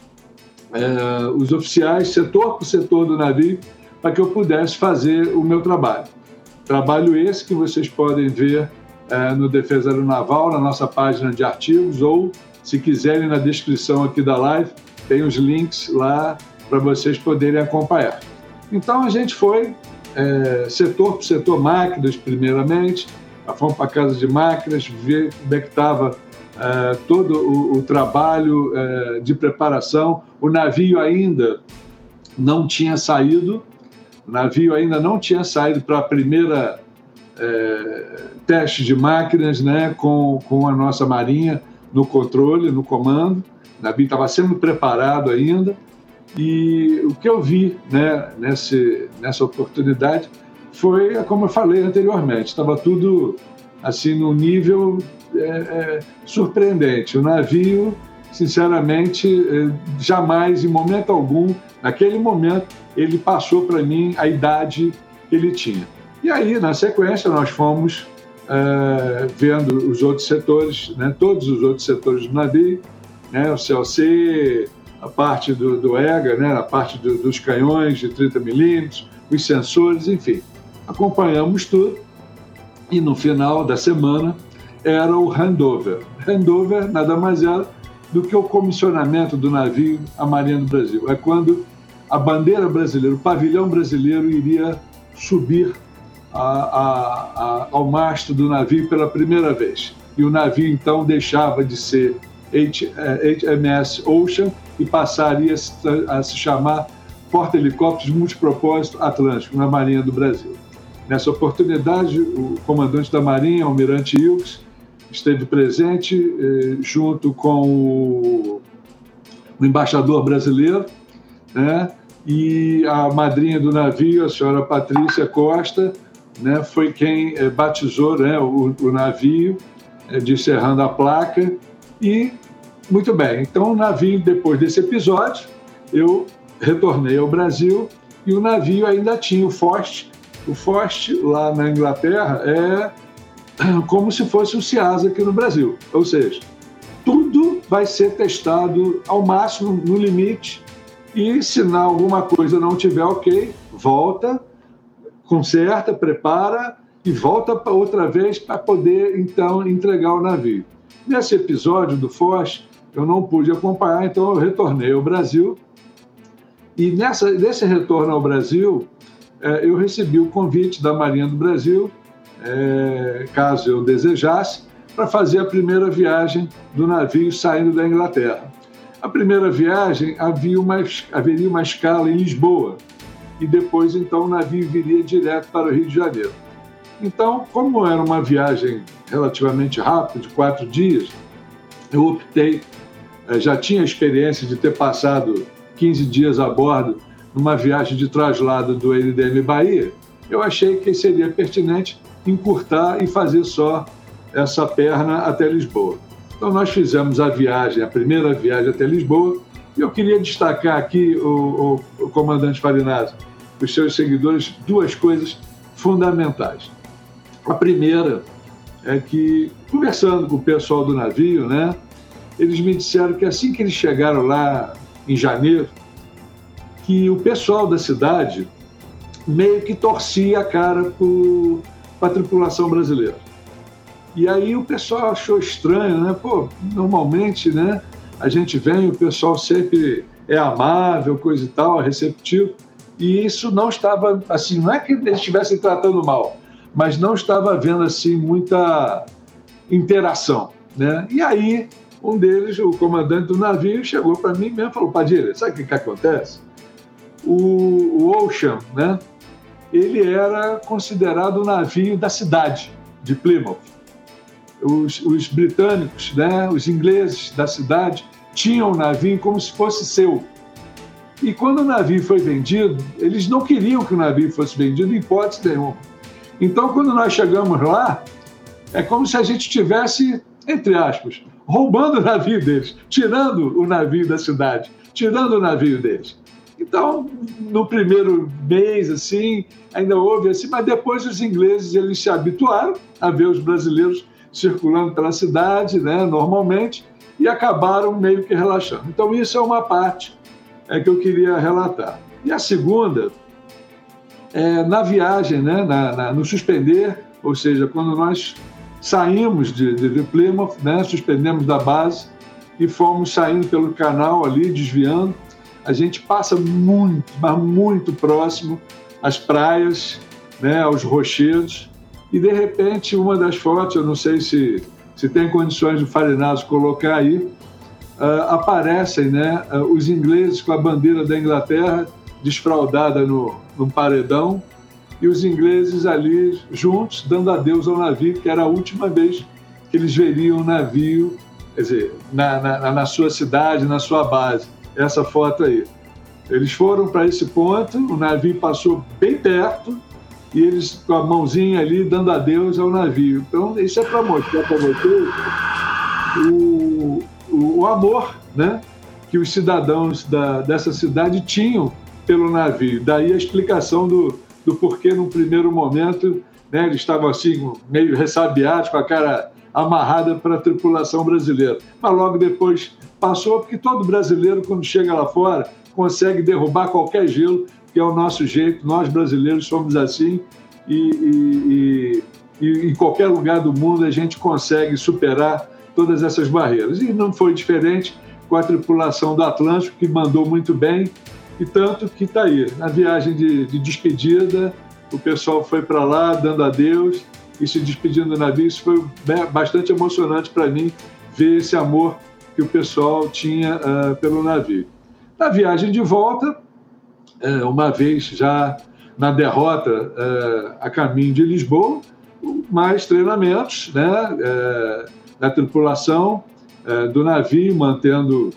é, os oficiais, setor por setor do navio, para que eu pudesse fazer o meu trabalho. Trabalho esse que vocês podem ver é, no Defesa Aeronaval, na nossa página de artigos, ou, se quiserem, na descrição aqui da live, tem os links lá para vocês poderem acompanhar. Então, a gente foi é, setor por setor, máquinas, primeiramente, fomos para a casa de máquinas, ver como é que estava é, todo o, o trabalho é, de preparação. O navio ainda não tinha saído, o navio ainda não tinha saído para a primeira é, teste de máquinas, né, com, com a nossa marinha no controle, no comando. O navio estava sendo preparado ainda. E o que eu vi, né, nesse, nessa oportunidade foi, como eu falei anteriormente, estava tudo assim num nível é, é, surpreendente. O navio, sinceramente, é, jamais, em momento algum, naquele momento, ele passou para mim a idade que ele tinha. E aí, na sequência, nós fomos é, vendo os outros setores, né, todos os outros setores do navio, né, o C L C, a parte do, do E G A, né, a parte do, dos canhões de trinta milímetros, os sensores, enfim. Acompanhamos tudo e no final da semana era o handover. Handover nada mais era do que o comissionamento do navio à Marinha do Brasil. É quando a bandeira brasileira, o pavilhão brasileiro iria subir a, a, a, ao mastro do navio pela primeira vez. E o navio então deixava de ser H M S Ocean e passaria a se chamar Porta-Helicópteros Multipropósito Atlântico, na Marinha do Brasil. Nessa oportunidade, o comandante da Marinha, Almirante Ilks, esteve presente eh, junto com o, o embaixador brasileiro, né, e a madrinha do navio, a senhora Patrícia Costa, né, foi quem eh, batizou, né, o, o navio, eh, descerrando a placa. E, muito bem, então o navio, depois desse episódio, eu retornei ao Brasil e o navio ainda tinha o Forte. O Forte, lá na Inglaterra, é como se fosse o CIASA aqui no Brasil. Ou seja, tudo vai ser testado ao máximo, no limite, e se alguma coisa não tiver ok, volta, conserta, prepara e volta para outra vez para poder, então, entregar o navio. Nesse episódio do Forte, eu não pude acompanhar, então eu retornei ao Brasil. E nessa, nesse retorno ao Brasil, eh, eu recebi o convite da Marinha do Brasil, eh, caso eu desejasse, para fazer a primeira viagem do navio saindo da Inglaterra. A primeira viagem havia uma, haveria uma escala em Lisboa, e depois, então, o navio viria direto para o Rio de Janeiro. Então, como era uma viagem relativamente rápida, de quatro dias, eu optei, já tinha a experiência de ter passado quinze dias a bordo numa viagem de traslado do N D M Bahia, eu achei que seria pertinente encurtar e fazer só essa perna até Lisboa. Então, nós fizemos a viagem, a primeira viagem até Lisboa, e eu queria destacar aqui, o, o, o comandante Farinazzi, os seus seguidores, duas coisas fundamentais. A primeira é que, conversando com o pessoal do navio, né, eles me disseram que assim que eles chegaram lá em janeiro, que o pessoal da cidade meio que torcia a cara para a tripulação brasileira. E aí o pessoal achou estranho, né? Pô, normalmente, né, a gente vem, o pessoal sempre é amável, coisa e tal, é receptivo, e isso não estava, assim, não é que eles estivessem tratando mal, mas não estava havendo, assim, muita interação, né? E aí, um deles, o comandante do navio, chegou para mim mesmo e falou: Padilha, sabe o que, que acontece? O, o Ocean, né, ele era considerado o navio da cidade de Plymouth. Os, os britânicos, né, os ingleses da cidade, tinham o navio como se fosse seu. E quando o navio foi vendido, eles não queriam que o navio fosse vendido em hipótese nenhuma. Então, quando nós chegamos lá, é como se a gente tivesse, entre aspas, roubando o navio deles, tirando o navio da cidade, tirando o navio deles. Então, no primeiro mês, assim, ainda houve assim, mas depois os ingleses eles se habituaram a ver os brasileiros circulando pela cidade, né, normalmente, e acabaram meio que relaxando. Então, isso é uma parte é, que eu queria relatar. E a segunda, é, na viagem, né, na, na, no suspender, ou seja, quando nós saímos de, de, de Plymouth, né, suspendemos da base e fomos saindo pelo canal ali, desviando, a gente passa muito, mas muito próximo às praias, né, aos rochedos, e de repente uma das fotos, eu não sei se, se tem condições de Farinato colocar aí, uh, aparecem, né, uh, os ingleses com a bandeira da Inglaterra desfraldada no, no paredão, e os ingleses ali juntos, dando adeus ao navio, que era a última vez que eles veriam o navio, quer dizer, na, na, na sua cidade, na sua base. Essa foto aí. Eles foram para esse ponto, o navio passou bem perto, e eles com a mãozinha ali dando adeus ao navio. Então, isso é para mostrar para vocês o, o, o amor, né, que os cidadãos da, dessa cidade tinham pelo navio. Daí a explicação do do porquê, num primeiro momento, né, eles estavam assim, meio ressabiados, com a cara amarrada para a tripulação brasileira. Mas logo depois passou, porque todo brasileiro, quando chega lá fora, consegue derrubar qualquer gelo, que é o nosso jeito. Nós, brasileiros, somos assim, e, e, e, e em qualquer lugar do mundo a gente consegue superar todas essas barreiras. E não foi diferente com a tripulação do Atlântico, que mandou muito bem, e tanto que está aí, na viagem de, de despedida, o pessoal foi para lá dando adeus e se despedindo do navio. Isso foi bastante emocionante para mim, ver esse amor que o pessoal tinha uh, pelo navio. Na viagem de volta, uh, uma vez já na derrota uh, a caminho de Lisboa, mais treinamentos, né, uh, da tripulação uh, do navio, mantendo...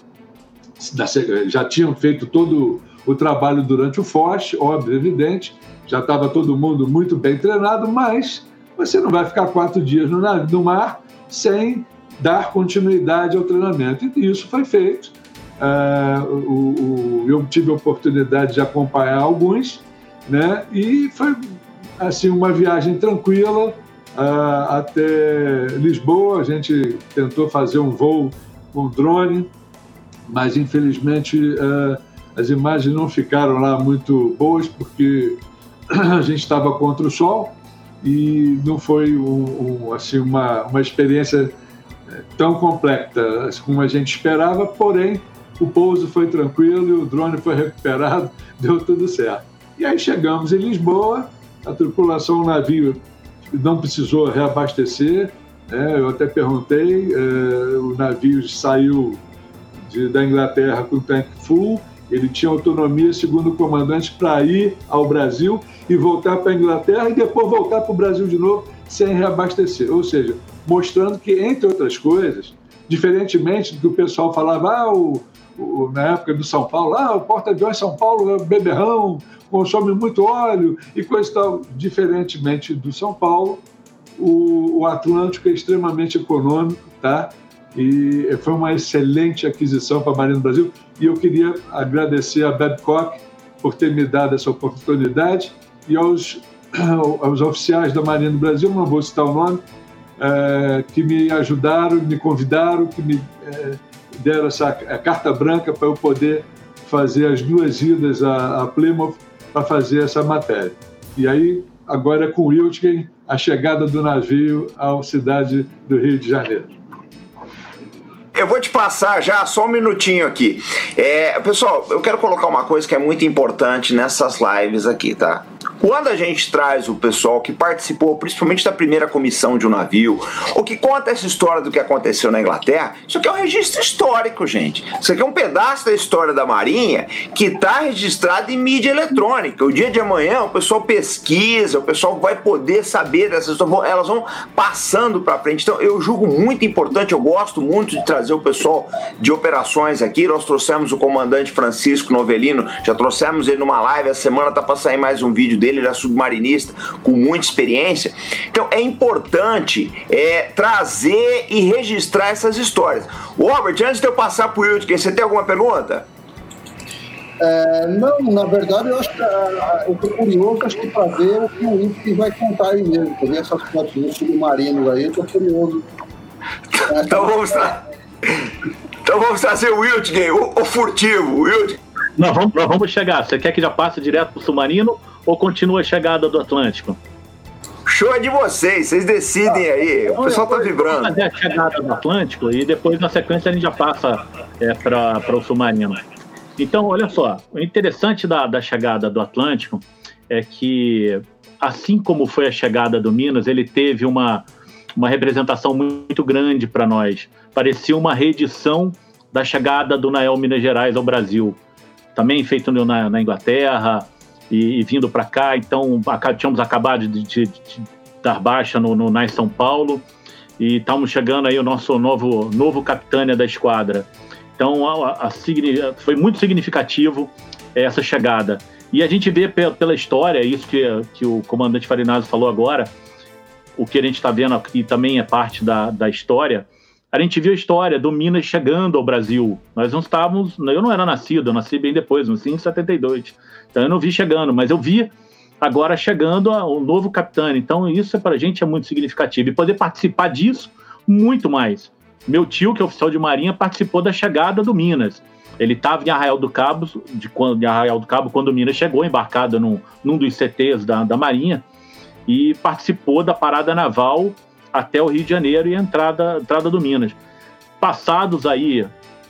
Já tinham feito todo o trabalho durante o forte, óbvio, evidente, já estava todo mundo muito bem treinado, mas você não vai ficar quatro dias no, no mar sem dar continuidade ao treinamento. E isso foi feito. Uh, o, o, eu tive a oportunidade de acompanhar alguns, né? E foi assim, uma viagem tranquila uh, até Lisboa. A gente tentou fazer um voo com drone, mas infelizmente uh, as imagens não ficaram lá muito boas, porque a gente estava contra o sol e não foi um, um, assim, uma, uma experiência tão completa como a gente esperava, porém o pouso foi tranquilo e o drone foi recuperado, deu tudo certo. E aí chegamos em Lisboa, a tripulação, o navio não precisou reabastecer, né? Eu até perguntei, eh, o navio saiu de, da Inglaterra com o tanque full, ele tinha autonomia, segundo o comandante, para ir ao Brasil e voltar para a Inglaterra e depois voltar para o Brasil de novo sem reabastecer. Ou seja, mostrando que, entre outras coisas, diferentemente do que o pessoal falava, ah, o, o, na época do São Paulo, ah, o porta-aviões São Paulo é beberrão, consome muito óleo e coisa e tal. Diferentemente do São Paulo, o, o Atlântico é extremamente econômico, tá? E foi uma excelente aquisição para a Marinha do Brasil, e eu queria agradecer a Babcock por ter me dado essa oportunidade e aos, aos oficiais da Marinha do Brasil, não vou citar o nome, é, que me ajudaram, me convidaram, que me é, deram essa carta branca para eu poder fazer as duas idas a, a Plymouth para fazer essa matéria. E aí, agora é com o Wiltgen, a chegada do navio à cidade do Rio de Janeiro. Eu vou te passar já só um minutinho aqui. É, pessoal, eu quero colocar uma coisa que é muito importante nessas lives aqui, tá? Quando a gente traz o pessoal que participou, principalmente da primeira comissão de um navio, ou que conta essa história do que aconteceu na Inglaterra, isso aqui é um registro histórico, gente. Isso aqui é um pedaço da história da Marinha que está registrado em mídia eletrônica. O dia de amanhã o pessoal pesquisa, o pessoal vai poder saber dessas histórias, elas vão passando para frente. Então eu julgo muito importante, eu gosto muito de trazer o pessoal de operações aqui. Nós trouxemos o comandante Francisco Novelino, já trouxemos ele numa live, essa semana tá para sair mais um vídeo dele. Ele era submarinista com muita experiência. Então é importante é, trazer e registrar essas histórias. Robert, antes de eu passar para o Wiltgen, você tem alguma pergunta? É, não, na verdade, eu acho que a, eu tô curioso, acho que para ver o que o Wilton vai contar aí mesmo. Pra ver essas fotos do submarino aí, eu tô curioso. Então vamos tra... então vamos trazer o Wiltgen, o, o furtivo, o Wiltgen. Nós vamos, nós vamos chegar. Você quer que já passe direto pro submarino ou continua a chegada do Atlântico? Show é de vocês, vocês decidem aí, o pessoal tá vibrando. Vamos fazer a chegada do Atlântico e depois, na sequência, a gente já passa é, para o submarino. Então, olha só, o interessante da, da chegada do Atlântico é que, assim como foi a chegada do Minas, ele teve uma, uma representação muito grande para nós. Parecia uma reedição da chegada do Nael Minas Gerais ao Brasil. Também feito na, na Inglaterra e, e vindo para cá. Então, a, tínhamos acabado de, de, de dar baixa no, no N A S São Paulo e estamos chegando aí o nosso novo, novo capitânia da esquadra. Então, a, a, a, foi muito significativo essa chegada. E a gente vê pela história, isso que, que o comandante Farinazzo falou agora, o que a gente está vendo aqui também é parte da, da história. A gente viu a história do Minas chegando ao Brasil. Nós não estávamos... Eu não era nascido, eu nasci bem depois, nasci em setenta e dois. Então eu não vi chegando, mas eu vi agora chegando o novo capitão. Então isso para a gente é muito significativo. E poder participar disso, muito mais. Meu tio, que é oficial de marinha, participou da chegada do Minas. Ele estava em Arraial do Cabo, de, de Arraial do Cabo, quando o Minas chegou, embarcado num, num dos C Ts da, da Marinha, e participou da parada naval até o Rio de Janeiro e a entrada, entrada do Minas. Passados aí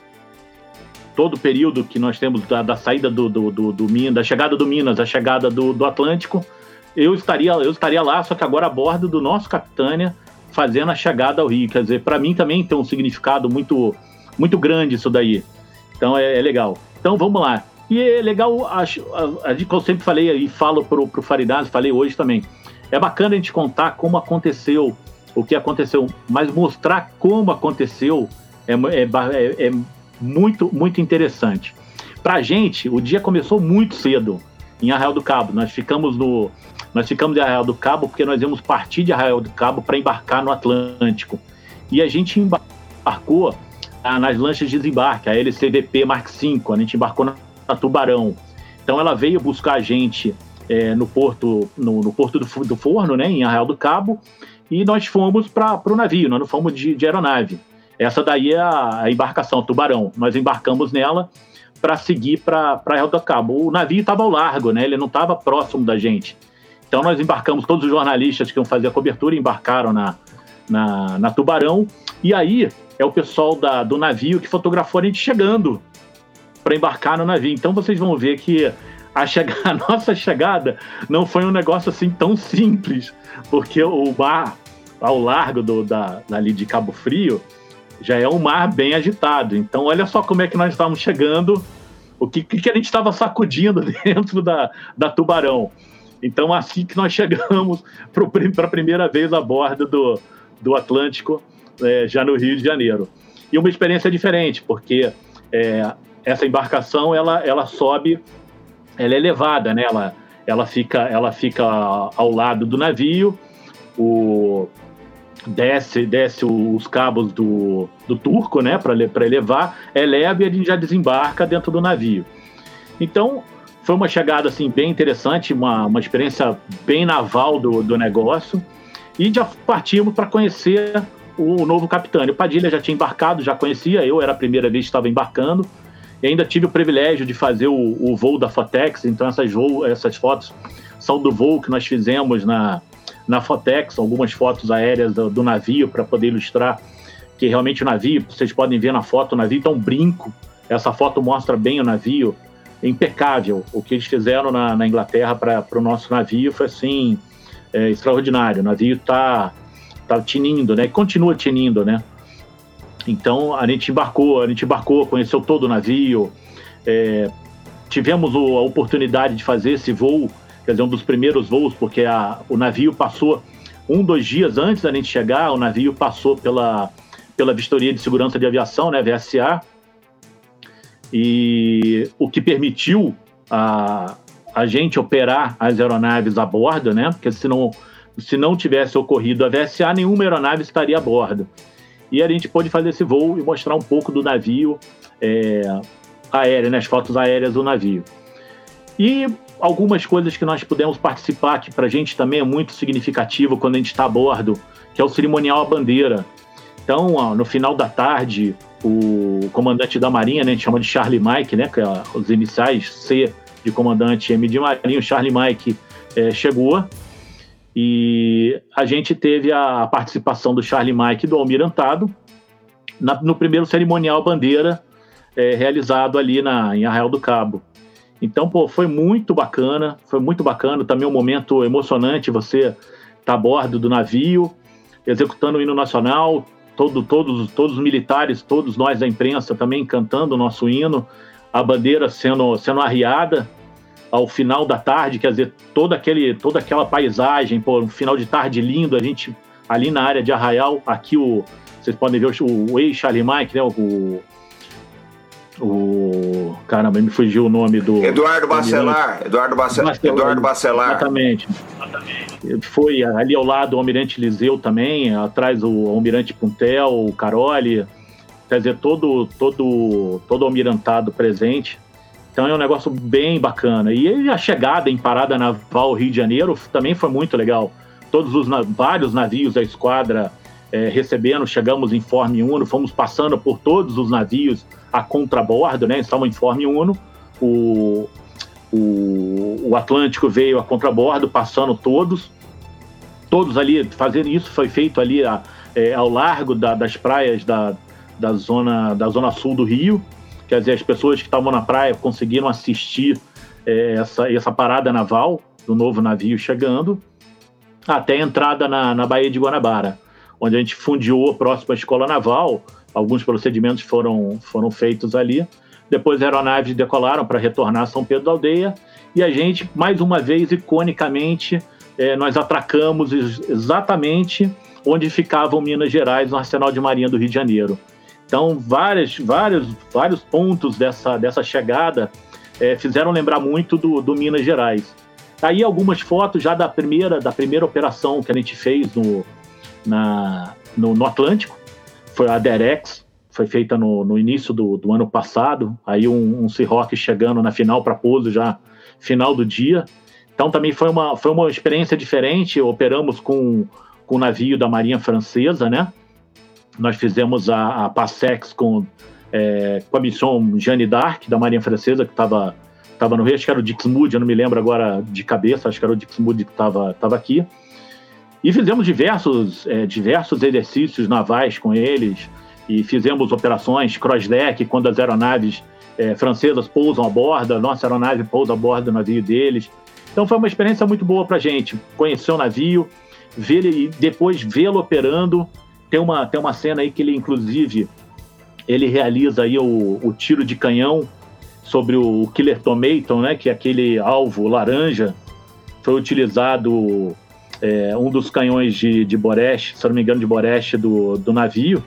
todo o período que nós temos da, da saída do, do, do, do Minas, da chegada do Minas, a chegada do, do Atlântico, eu estaria, eu estaria lá, só que agora a bordo do nosso capitânia, fazendo a chegada ao Rio. Quer dizer, para mim também tem um significado muito, muito grande isso daí. Então é, é legal. Então vamos lá. E é legal, a, a, a, que eu sempre falei e falo pro, pro Farinazzo, falei hoje também, é bacana a gente contar como aconteceu, o que aconteceu, mas mostrar como aconteceu é, é, é muito, muito interessante. Pra gente, o dia começou muito cedo, em Arraial do Cabo. Nós ficamos no... Nós ficamos em Arraial do Cabo porque nós íamos partir de Arraial do Cabo para embarcar no Atlântico. E a gente embarcou ah, nas lanchas de desembarque, a L C V P Mark cinco, a gente embarcou na, na Tubarão. Então ela veio buscar a gente é, no porto, no, no porto do, do Forno, né, em Arraial do Cabo, e nós fomos para o navio, nós não fomos de, de aeronave. Essa daí é a, a embarcação, Tubarão. Nós embarcamos nela para seguir para Arraial do Cabo. O navio estava ao largo, né, ele não estava próximo da gente. Então nós embarcamos, todos os jornalistas que iam fazer a cobertura embarcaram na, na, na Tubarão, e aí é o pessoal da, do navio que fotografou a gente chegando para embarcar no navio. Então vocês vão ver que a, chega, a nossa chegada não foi um negócio assim tão simples, porque o mar ao largo do, da, ali de Cabo Frio já é um mar bem agitado. Então olha só como é que nós estávamos chegando, o que, que a gente estava sacudindo dentro da, da Tubarão. Então, assim que nós chegamos para a primeira vez a bordo do, do Atlântico, é, já no Rio de Janeiro. E uma experiência diferente, porque é, essa embarcação, ela, ela sobe, ela é elevada, né? ela, ela, fica, ela fica ao lado do navio, o, desce, desce os cabos do, do Turco, né? Para elevar, eleva e a gente já desembarca dentro do navio. Então, foi uma chegada assim, bem interessante, uma, uma experiência bem naval do, do negócio. E já partimos para conhecer o novo capitão. O Padilha já tinha embarcado, já conhecia, eu era a primeira vez que estava embarcando. E ainda tive o privilégio de fazer o, o voo da Fotex, então essas, voo, essas fotos são do voo que nós fizemos na, na Fotex, algumas fotos aéreas do, do navio para poder ilustrar que realmente o navio, vocês podem ver na foto, o navio está um brinco. Essa foto mostra bem o navio. Impecável. O que eles fizeram na, na Inglaterra para o nosso navio foi assim, é, extraordinário. O navio está tá tinindo, né? E continua tinindo, né? Então a gente embarcou, a gente embarcou, conheceu todo o navio. É, tivemos o, a oportunidade de fazer esse voo, quer dizer, um dos primeiros voos, porque a, o navio passou um, dois dias antes da gente chegar, o navio passou pela, pela Vistoria de Segurança de Aviação, né? V S A. E o que permitiu a, a gente operar as aeronaves a bordo, né? Porque se não, se não tivesse ocorrido a V S A, nenhuma aeronave estaria a bordo. E a gente pôde fazer esse voo e mostrar um pouco do navio, é, aéreas, né, as fotos aéreas do navio. E algumas coisas que nós pudemos participar, que para a gente também é muito significativo quando a gente está a bordo, que é o cerimonial à bandeira. Então, ó, no final da tarde, o comandante da Marinha, né, a gente chama de Charlie Mike, né, que é os iniciais C de comandante, M de Marinha, o Charlie Mike é, chegou, e a gente teve a participação do Charlie Mike do Almirantado na, no primeiro cerimonial à bandeira é, realizado ali na, em Arraial do Cabo. Então, pô, foi muito bacana, foi muito bacana, também um momento emocionante, você tá a bordo do navio, executando o hino nacional, todo, todos, todos os militares, todos nós da imprensa também cantando o nosso hino, a bandeira sendo, sendo arriada ao final da tarde, quer dizer, toda, aquele, toda aquela paisagem, pô, um final de tarde lindo, a gente ali na área de Arraial, aqui o, vocês podem ver o, o ex-Charlie Mike, né, o... O... Caramba, me fugiu o nome do... Eduardo Bacelar. Eduardo Bacelar. Eduardo Bacelar. Exatamente. Foi ali ao lado o Almirante Liseu também, atrás o Almirante Puntel, o Caroli, quer dizer, todo, todo, todo almirantado presente. Então é um negócio bem bacana. E a chegada em Parada Naval Rio de Janeiro também foi muito legal. Todos os vários navios da esquadra é, recebendo, chegamos em Forme Uno, fomos passando por todos os navios a contrabordo, né? Estamos em Forme Uno, o, o, o Atlântico veio a contrabordo, passando todos, todos ali, fazendo isso foi feito ali a, é, ao largo da, das praias da, da, zona, da zona sul do Rio, quer dizer, as pessoas que estavam na praia conseguiram assistir é, essa, essa parada naval do novo navio chegando, até a entrada na, na Baía de Guanabara, onde a gente fundiou próximo à Escola Naval. Alguns procedimentos foram, foram feitos ali. Depois aeronaves decolaram para retornar a São Pedro da Aldeia. E a gente, mais uma vez, iconicamente, eh, nós atracamos exatamente onde ficavam Minas Gerais, no Arsenal de Marinha do Rio de Janeiro. Então, várias, vários, vários pontos dessa, dessa chegada eh, fizeram lembrar muito do, do Minas Gerais. Aí algumas fotos já da primeira, da primeira operação que a gente fez no, na, no, no Atlântico. Foi a Derex, foi feita no, no início do, do ano passado, aí um, um Seahawk chegando na final para pouso já final do dia. Então também foi uma, foi uma experiência diferente, operamos com, com o navio da Marinha Francesa, né? Nós fizemos a, a Passex com, é, com a missão Jeanne d'Arc, da Marinha Francesa, que estava tava no Rio, acho que era o Dixmude, eu não me lembro agora de cabeça, acho que era o Dixmude que estava tava aqui. E fizemos diversos, é, diversos exercícios navais com eles, e fizemos operações cross-deck, quando as aeronaves é, francesas pousam a bordo, a nossa aeronave pousa a bordo do navio deles. Então foi uma experiência muito boa para a gente, conhecer o navio, ver ele, e depois vê-lo operando. Tem uma, tem uma cena aí que ele, inclusive, ele realiza aí o, o tiro de canhão sobre o Killer Tomato, né, que é aquele alvo laranja, foi utilizado... É, um dos canhões de, de Boreste, se não me engano, de Boreste do, do navio,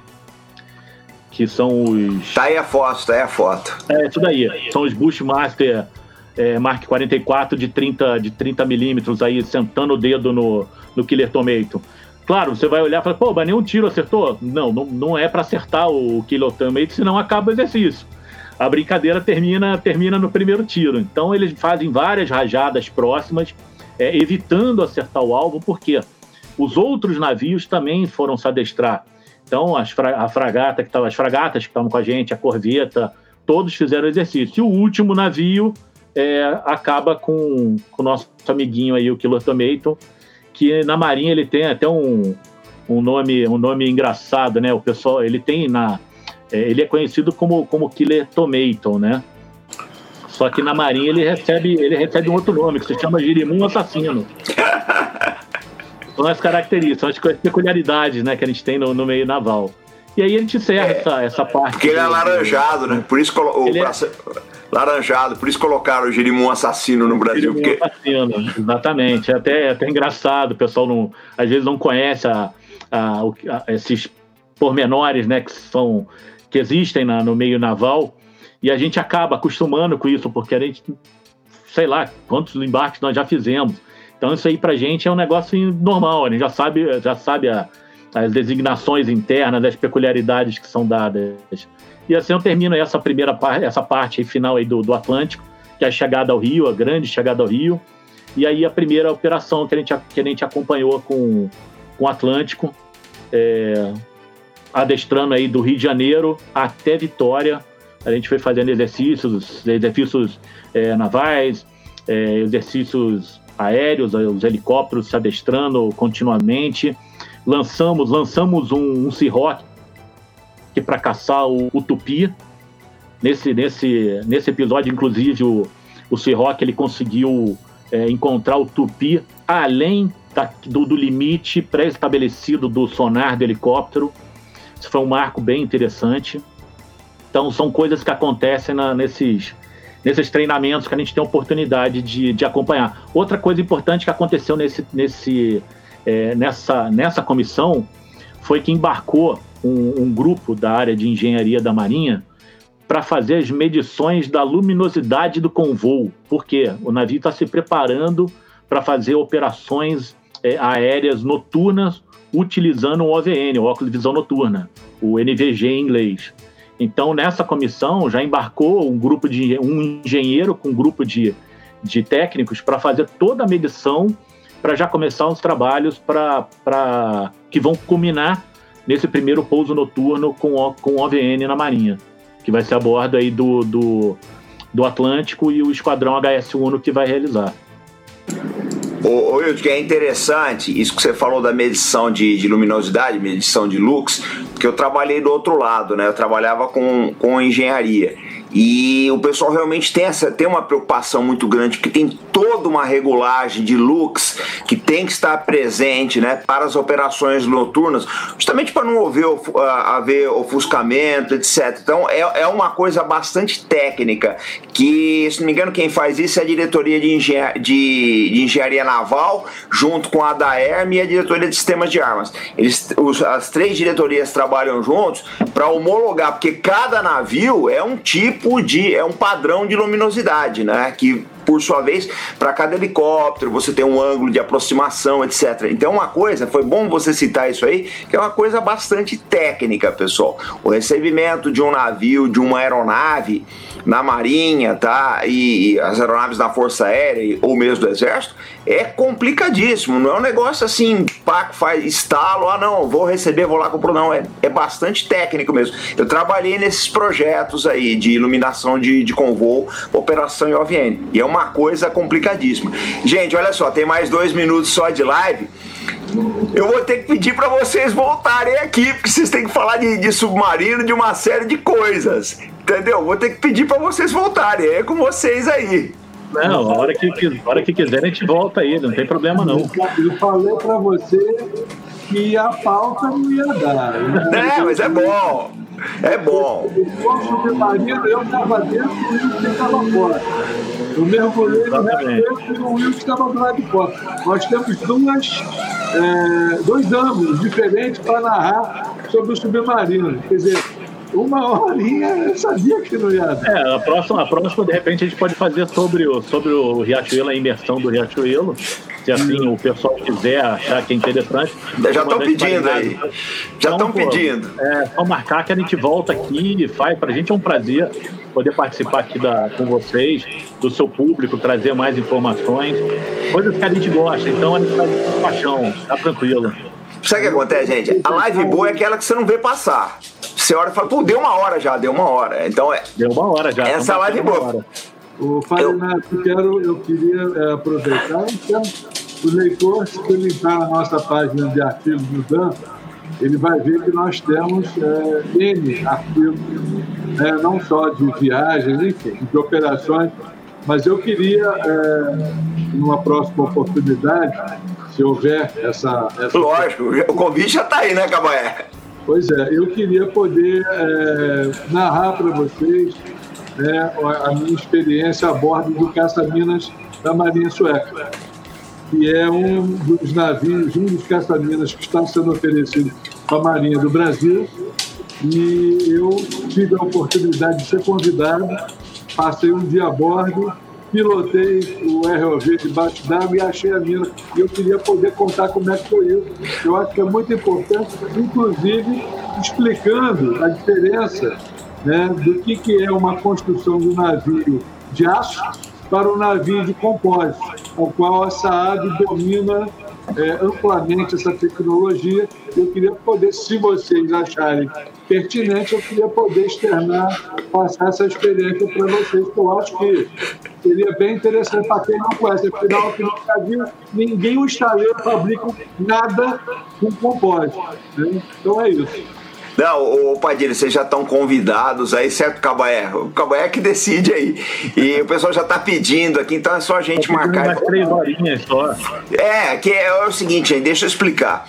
que são os... Tá aí a foto, tá aí a foto. É, isso daí. São os Bushmaster é, Mark quarenta e quatro de trinta, de trinta milímetros aí, sentando o dedo no, no Killer Tomato. Claro, você vai olhar e falar, pô, mas nenhum tiro acertou? Não, não, não é para acertar o Killer Tomato, senão acaba o exercício. A brincadeira termina, termina no primeiro tiro. Então eles fazem várias rajadas próximas, É, evitando acertar o alvo, porque os outros navios também foram se adestrar. Então, as fra- a fragata que tava, as fragatas que estavam com a gente, a corveta, todos fizeram exercício. E o último navio é, acaba com, com o nosso amiguinho aí, o Killer Tomato, que na Marinha ele tem até um, um, nome, um nome engraçado, né? O pessoal, ele tem na... É, ele é conhecido como, como Killer Tomato, né? Só que na Marinha ele recebe, ele recebe um outro nome, que se chama Girimum Assassino. São as características, são as peculiaridades, né, que a gente tem no, no meio naval. E aí a gente encerra é, essa, essa parte. Porque ele é laranjado, né? Por isso o ele é... laranjado, por isso colocaram o Girimum Assassino no Brasil. Girimum porque... Assassino, exatamente. É até, é até engraçado, o pessoal não, às vezes não conhece a, a, a, esses pormenores, né, que, são, que existem na, no meio naval. E a gente acaba acostumando com isso, porque a gente, sei lá, quantos embarques nós já fizemos. Então isso aí pra gente é um negócio normal, a gente já sabe, já sabe a, as designações internas, as peculiaridades que são dadas. E assim eu termino essa primeira parte, essa parte final aí do, do Atlântico, que é a chegada ao Rio, a grande chegada ao Rio, e aí a primeira operação que a gente, que a gente acompanhou com, com o Atlântico, é, adestrando aí do Rio de Janeiro até Vitória. A gente foi fazendo exercícios, exercícios é, navais, é, exercícios aéreos, os helicópteros se adestrando continuamente. Lançamos, lançamos um, um Seahawk para caçar o, o tupi. Nesse, nesse, nesse episódio, inclusive, o, o Seahawk ele conseguiu é, encontrar o tupi além da, do, do limite pré-estabelecido do sonar do helicóptero. Isso foi um marco bem interessante. Então, são coisas que acontecem na, nesses, nesses treinamentos que a gente tem a oportunidade de, de acompanhar. Outra coisa importante que aconteceu nesse, nesse, é, nessa, nessa comissão foi que embarcou um, um grupo da área de engenharia da Marinha para fazer as medições da luminosidade do convoo. Por quê? O navio está se preparando para fazer operações é, aéreas noturnas utilizando o O V N, o óculos de visão noturna, o N V G em inglês. Então, nessa comissão, já embarcou um grupo de um engenheiro com um grupo de, de técnicos para fazer toda a medição, para já começar os trabalhos pra, pra, que vão culminar nesse primeiro pouso noturno com o, com o O V N na Marinha, que vai ser a bordo aí do, do, do Atlântico e o Esquadrão H S Uno que vai realizar. Ô, Wilton, que é interessante isso que você falou da medição de, de luminosidade, medição de lux, porque eu trabalhei do outro lado, né? Eu trabalhava com, com engenharia. E o pessoal realmente tem, essa, tem uma preocupação muito grande, porque tem toda uma regulagem de lux que tem que estar presente, né, para as operações noturnas, justamente para não haver, haver ofuscamento, etcétera. Então é, é uma coisa bastante técnica, que, se não me engano, quem faz isso é a diretoria de, engenha, de, de engenharia naval, junto com a da E R M e a diretoria de sistemas de armas. Eles, os, as três diretorias trabalham juntos para homologar, porque cada navio é um tipo de, é um padrão de luminosidade, né? Que, por sua vez, para cada helicóptero você tem um ângulo de aproximação, etcétera. Então, uma coisa, foi bom você citar isso aí, que é uma coisa bastante técnica, pessoal. O recebimento de um navio, de uma aeronave na Marinha, tá? E, e as aeronaves da Força Aérea ou mesmo do Exército, é complicadíssimo. Não é um negócio assim, pá, faz estalo, ah não, vou receber, vou lá comprar. Não, é, é bastante técnico mesmo. Eu trabalhei nesses projetos aí de iluminação de, de convoo, operação em O V N. E é uma coisa complicadíssima. Gente, olha só, tem mais dois minutos só de live. Eu vou ter que pedir para vocês voltarem aqui, porque vocês têm que falar de, de submarino, de uma série de coisas. Entendeu? Vou ter que pedir para vocês voltarem. É com vocês aí. Não, a hora que, a hora que quiser a gente volta aí, não tem problema não. Eu falei para você que a pauta não ia dar. Né? É, mas é bom. É bom. O submarino, eu estava dentro e o Wilson estava fora. Eu mergulhei no dentro e o Wilson estava do lado de fora. Nós temos duas, é, dois ângulos diferentes para narrar sobre o submarino. Quer dizer, uma horinha eu sabia que não ia dar. É, a próxima, a próxima, de repente, a gente pode fazer sobre o, sobre o Riachuelo, a imersão do Riachuelo. Se assim o pessoal quiser achar que é interessante. Já estão pedindo aí. Já estão então, pedindo. É só marcar que a gente volta aqui e faz. Pra gente é um prazer poder participar aqui da, com vocês, do seu público, trazer mais informações, coisas que a gente gosta. Então a gente faz com paixão, tá tranquilo. Sabe o que acontece, gente? A live boa é aquela que você não vê passar. Você olha e fala, pô, deu uma hora já, deu uma hora. Então é. Deu uma hora já. Essa live é boa. O Farineto, eu... quero, eu queria é, aproveitar, então, o leitor, se ele entrar na nossa página de artigos do D A M, ele vai ver que nós temos é, N artigos, é, não só de viagens, enfim, de operações, mas eu queria, é, numa próxima oportunidade, se houver essa... essa... Lógico, o convite já está aí, né, Cabaé? Pois é, eu queria poder é, narrar para vocês né, a minha experiência a bordo do caça-minas da Marinha Sueca, que é um dos navios, um dos caça-minas que está sendo oferecido para a Marinha do Brasil, e eu tive a oportunidade de ser convidado, passei um dia a bordo pilotei o R O V debaixo d'água e achei a mina. E eu queria poder contar como é que foi isso. Eu acho que é muito importante, inclusive explicando a diferença, né, do que, que é uma construção do navio de aço para o navio de compósito, ao qual a SAAB domina é, amplamente essa tecnologia. Eu queria poder, se vocês acharem pertinente, eu queria poder externar, passar essa experiência para vocês, que eu acho que seria bem interessante para quem não conhece. Afinal, aqui no Brasil, ninguém, o estaleiro, fabrica nada com compósito, né? Então é isso. Não, ô Padilha, vocês já estão convidados aí, certo, Cabaé? O Cabaé que decide aí. E o pessoal já está pedindo aqui, então é só a gente marcar. Mais três horinhas só. É, que é, é o seguinte, gente, deixa eu explicar.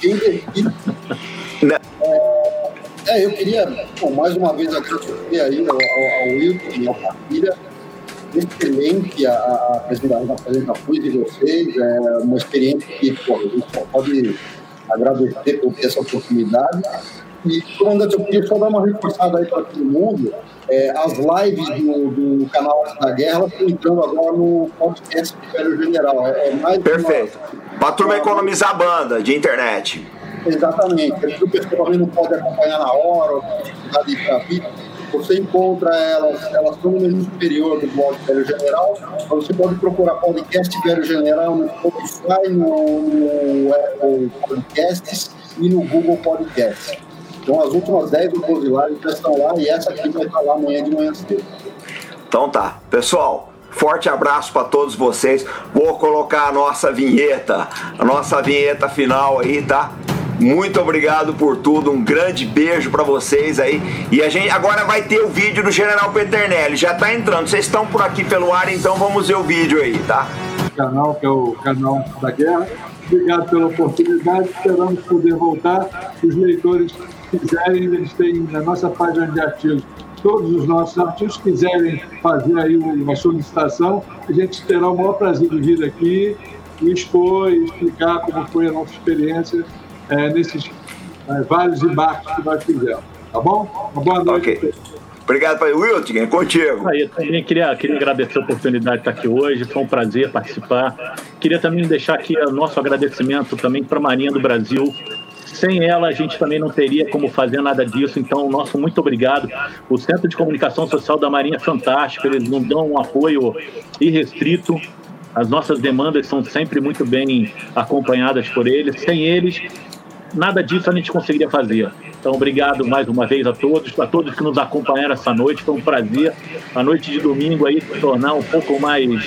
É, eu queria, bom, mais uma vez agradecer aí ao, ao Wilton e ao Padilha. Excelente a, a apresentação de vocês, é uma experiência que, pô, a gente só pode agradecer por ter essa oportunidade. E, comandante, eu queria só dar uma reforçada aí para todo mundo. É, as lives do, do canal Arte da Guerra estão entrando agora no podcast do Velho General. É, é mais Perfeito. Para a turma economizar a banda de internet. Exatamente. O pessoal também não pode acompanhar na hora, ou tem dificuldade para vir. Você encontra elas, elas estão no menu superior do blog Velho General. Você pode procurar podcast Velho General no Spotify, no, no Apple Podcasts e no Google Podcasts. Então, as últimas dez ou doze lives já estão lá e essa aqui vai estar lá amanhã de manhã cedo. Então tá. Pessoal, forte abraço para todos vocês. Vou colocar a nossa vinheta, a nossa vinheta final aí, tá? Muito obrigado por tudo, um grande beijo para vocês aí. E a gente agora vai ter o vídeo do General Peternelli, já tá entrando. Vocês estão por aqui pelo ar, então vamos ver o vídeo aí, tá? O canal, que é o canal da Guerra. Obrigado pela oportunidade, esperamos poder voltar. Os leitores quiserem, eles têm na nossa página de artigos, todos os nossos artigos, quiserem fazer aí uma solicitação, a gente terá o maior prazer de vir aqui e expor e explicar como foi a nossa experiência é, nesses é, vários embarques que nós fizemos. Tá bom? Uma boa noite. Okay. Obrigado, pai Wilton, é contigo. Aí, eu também queria, queria agradecer a oportunidade de estar aqui hoje, foi um prazer participar. Queria também deixar aqui o nosso agradecimento também para a Marinha do Brasil. Sem ela, a gente também não teria como fazer nada disso, então, nosso muito obrigado. O Centro de Comunicação Social da Marinha é fantástico, eles nos dão um apoio irrestrito. As nossas demandas são sempre muito bem acompanhadas por eles. Sem eles, nada disso a gente conseguiria fazer. Então, obrigado mais uma vez a todos, a todos que nos acompanharam essa noite. Foi um prazer, a noite de domingo aí, se tornar um pouco mais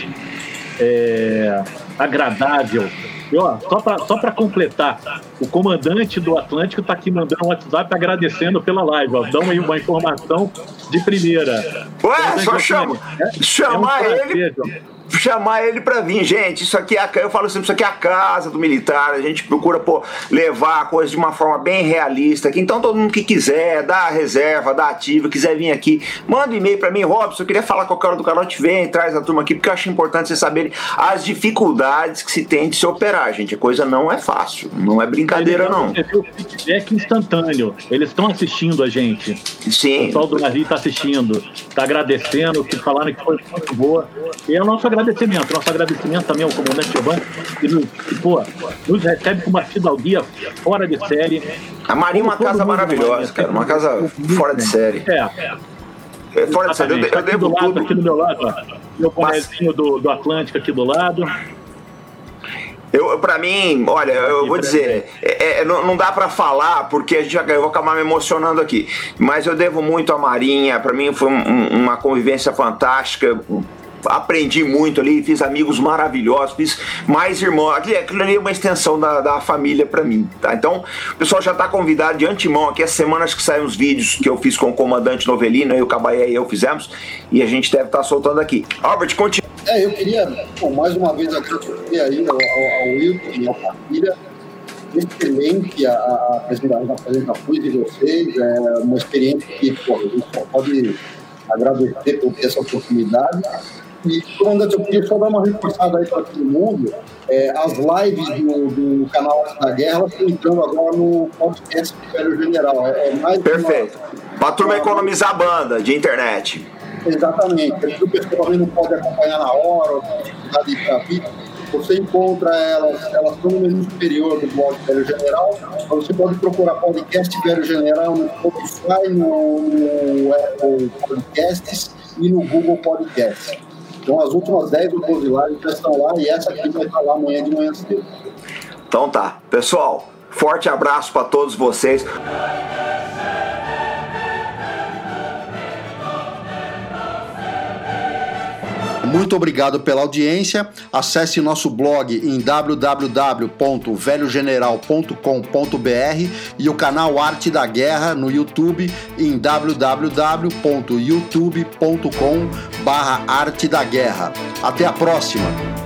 é, agradável. E, ó, só para só para completar, o comandante do Atlântico está aqui mandando um WhatsApp agradecendo pela live. Ó, dão aí uma informação de primeira. Ué, só chama, é, chamar é um prazer, ele... chamar ele pra vir, gente, isso aqui é a, eu falo sempre, isso aqui é a casa do militar, a gente procura pô, levar a coisa de uma forma bem realista aqui, então todo mundo que quiser, dá reserva, dá ativa, quiser vir aqui, manda um e-mail pra mim, Robson, eu queria falar com qualquer hora do canal, te vem, traz a turma aqui, porque eu acho importante vocês saberem as dificuldades que se tem de se operar, gente, a coisa não é fácil, não é brincadeira não. Você viu o feedback instantâneo, eles estão assistindo a gente. Sim. O pessoal do navio está assistindo, está agradecendo, que falaram que foi muito boa, e é o nosso agradecimento, nosso agradecimento também ao comandante Giovanni, que nos, pô, nos recebe com uma fidalguia fora de série. A Marinha é uma casa maravilhosa, cara, uma casa fora de série. É. É fora de série, eu, eu devo lado, tudo. Aqui do meu lado, ó, meu bonezinho do, do Atlântico aqui do lado. Eu, pra mim, olha, eu vou dizer, é, é, não, não dá pra falar, porque a gente, eu vou acabar me emocionando aqui, mas eu devo muito à Marinha, pra mim foi um, uma convivência fantástica, aprendi muito ali, fiz amigos maravilhosos, fiz mais irmãos, aquilo, aquilo ali é uma extensão da, da família pra mim, tá? Então, o pessoal já tá convidado de antemão aqui, as semanas que saem os vídeos que eu fiz com o comandante Novelino, e o Cabaé e eu fizemos, e a gente deve estar tá soltando aqui. Albert, continua. É, eu queria, bom, mais uma vez agradecer aí ao, ao Wilton e ao Padilha. Excelente a, a apresentação de vocês, é uma experiência que, pô, a gente só pode agradecer por ter essa oportunidade. E, comandante, eu queria só dar uma reforçada aí para todo mundo. É, as lives do, do canal Arte da Guerra estão entrando agora no podcast do Velho General. É, é mais Perfeito. Uma... Para a turma economizar a banda de internet. Exatamente. O pessoal também não pode acompanhar na hora, ou de vir. Você encontra elas, elas estão no menu superior do blog Velho General. Você pode procurar podcast Velho General no Spotify, no, no Apple Podcasts e no Google Podcasts. Então as últimas dez ou doze lives já estão lá e essa aqui vai estar lá amanhã de manhã cedo. Então tá. Pessoal, forte abraço para todos vocês. Muito obrigado pela audiência. Acesse nosso blog em w w w ponto velho general ponto com ponto b r e o canal Arte da Guerra no YouTube em w w w ponto youtube ponto com barra arte da guerra. Até a próxima!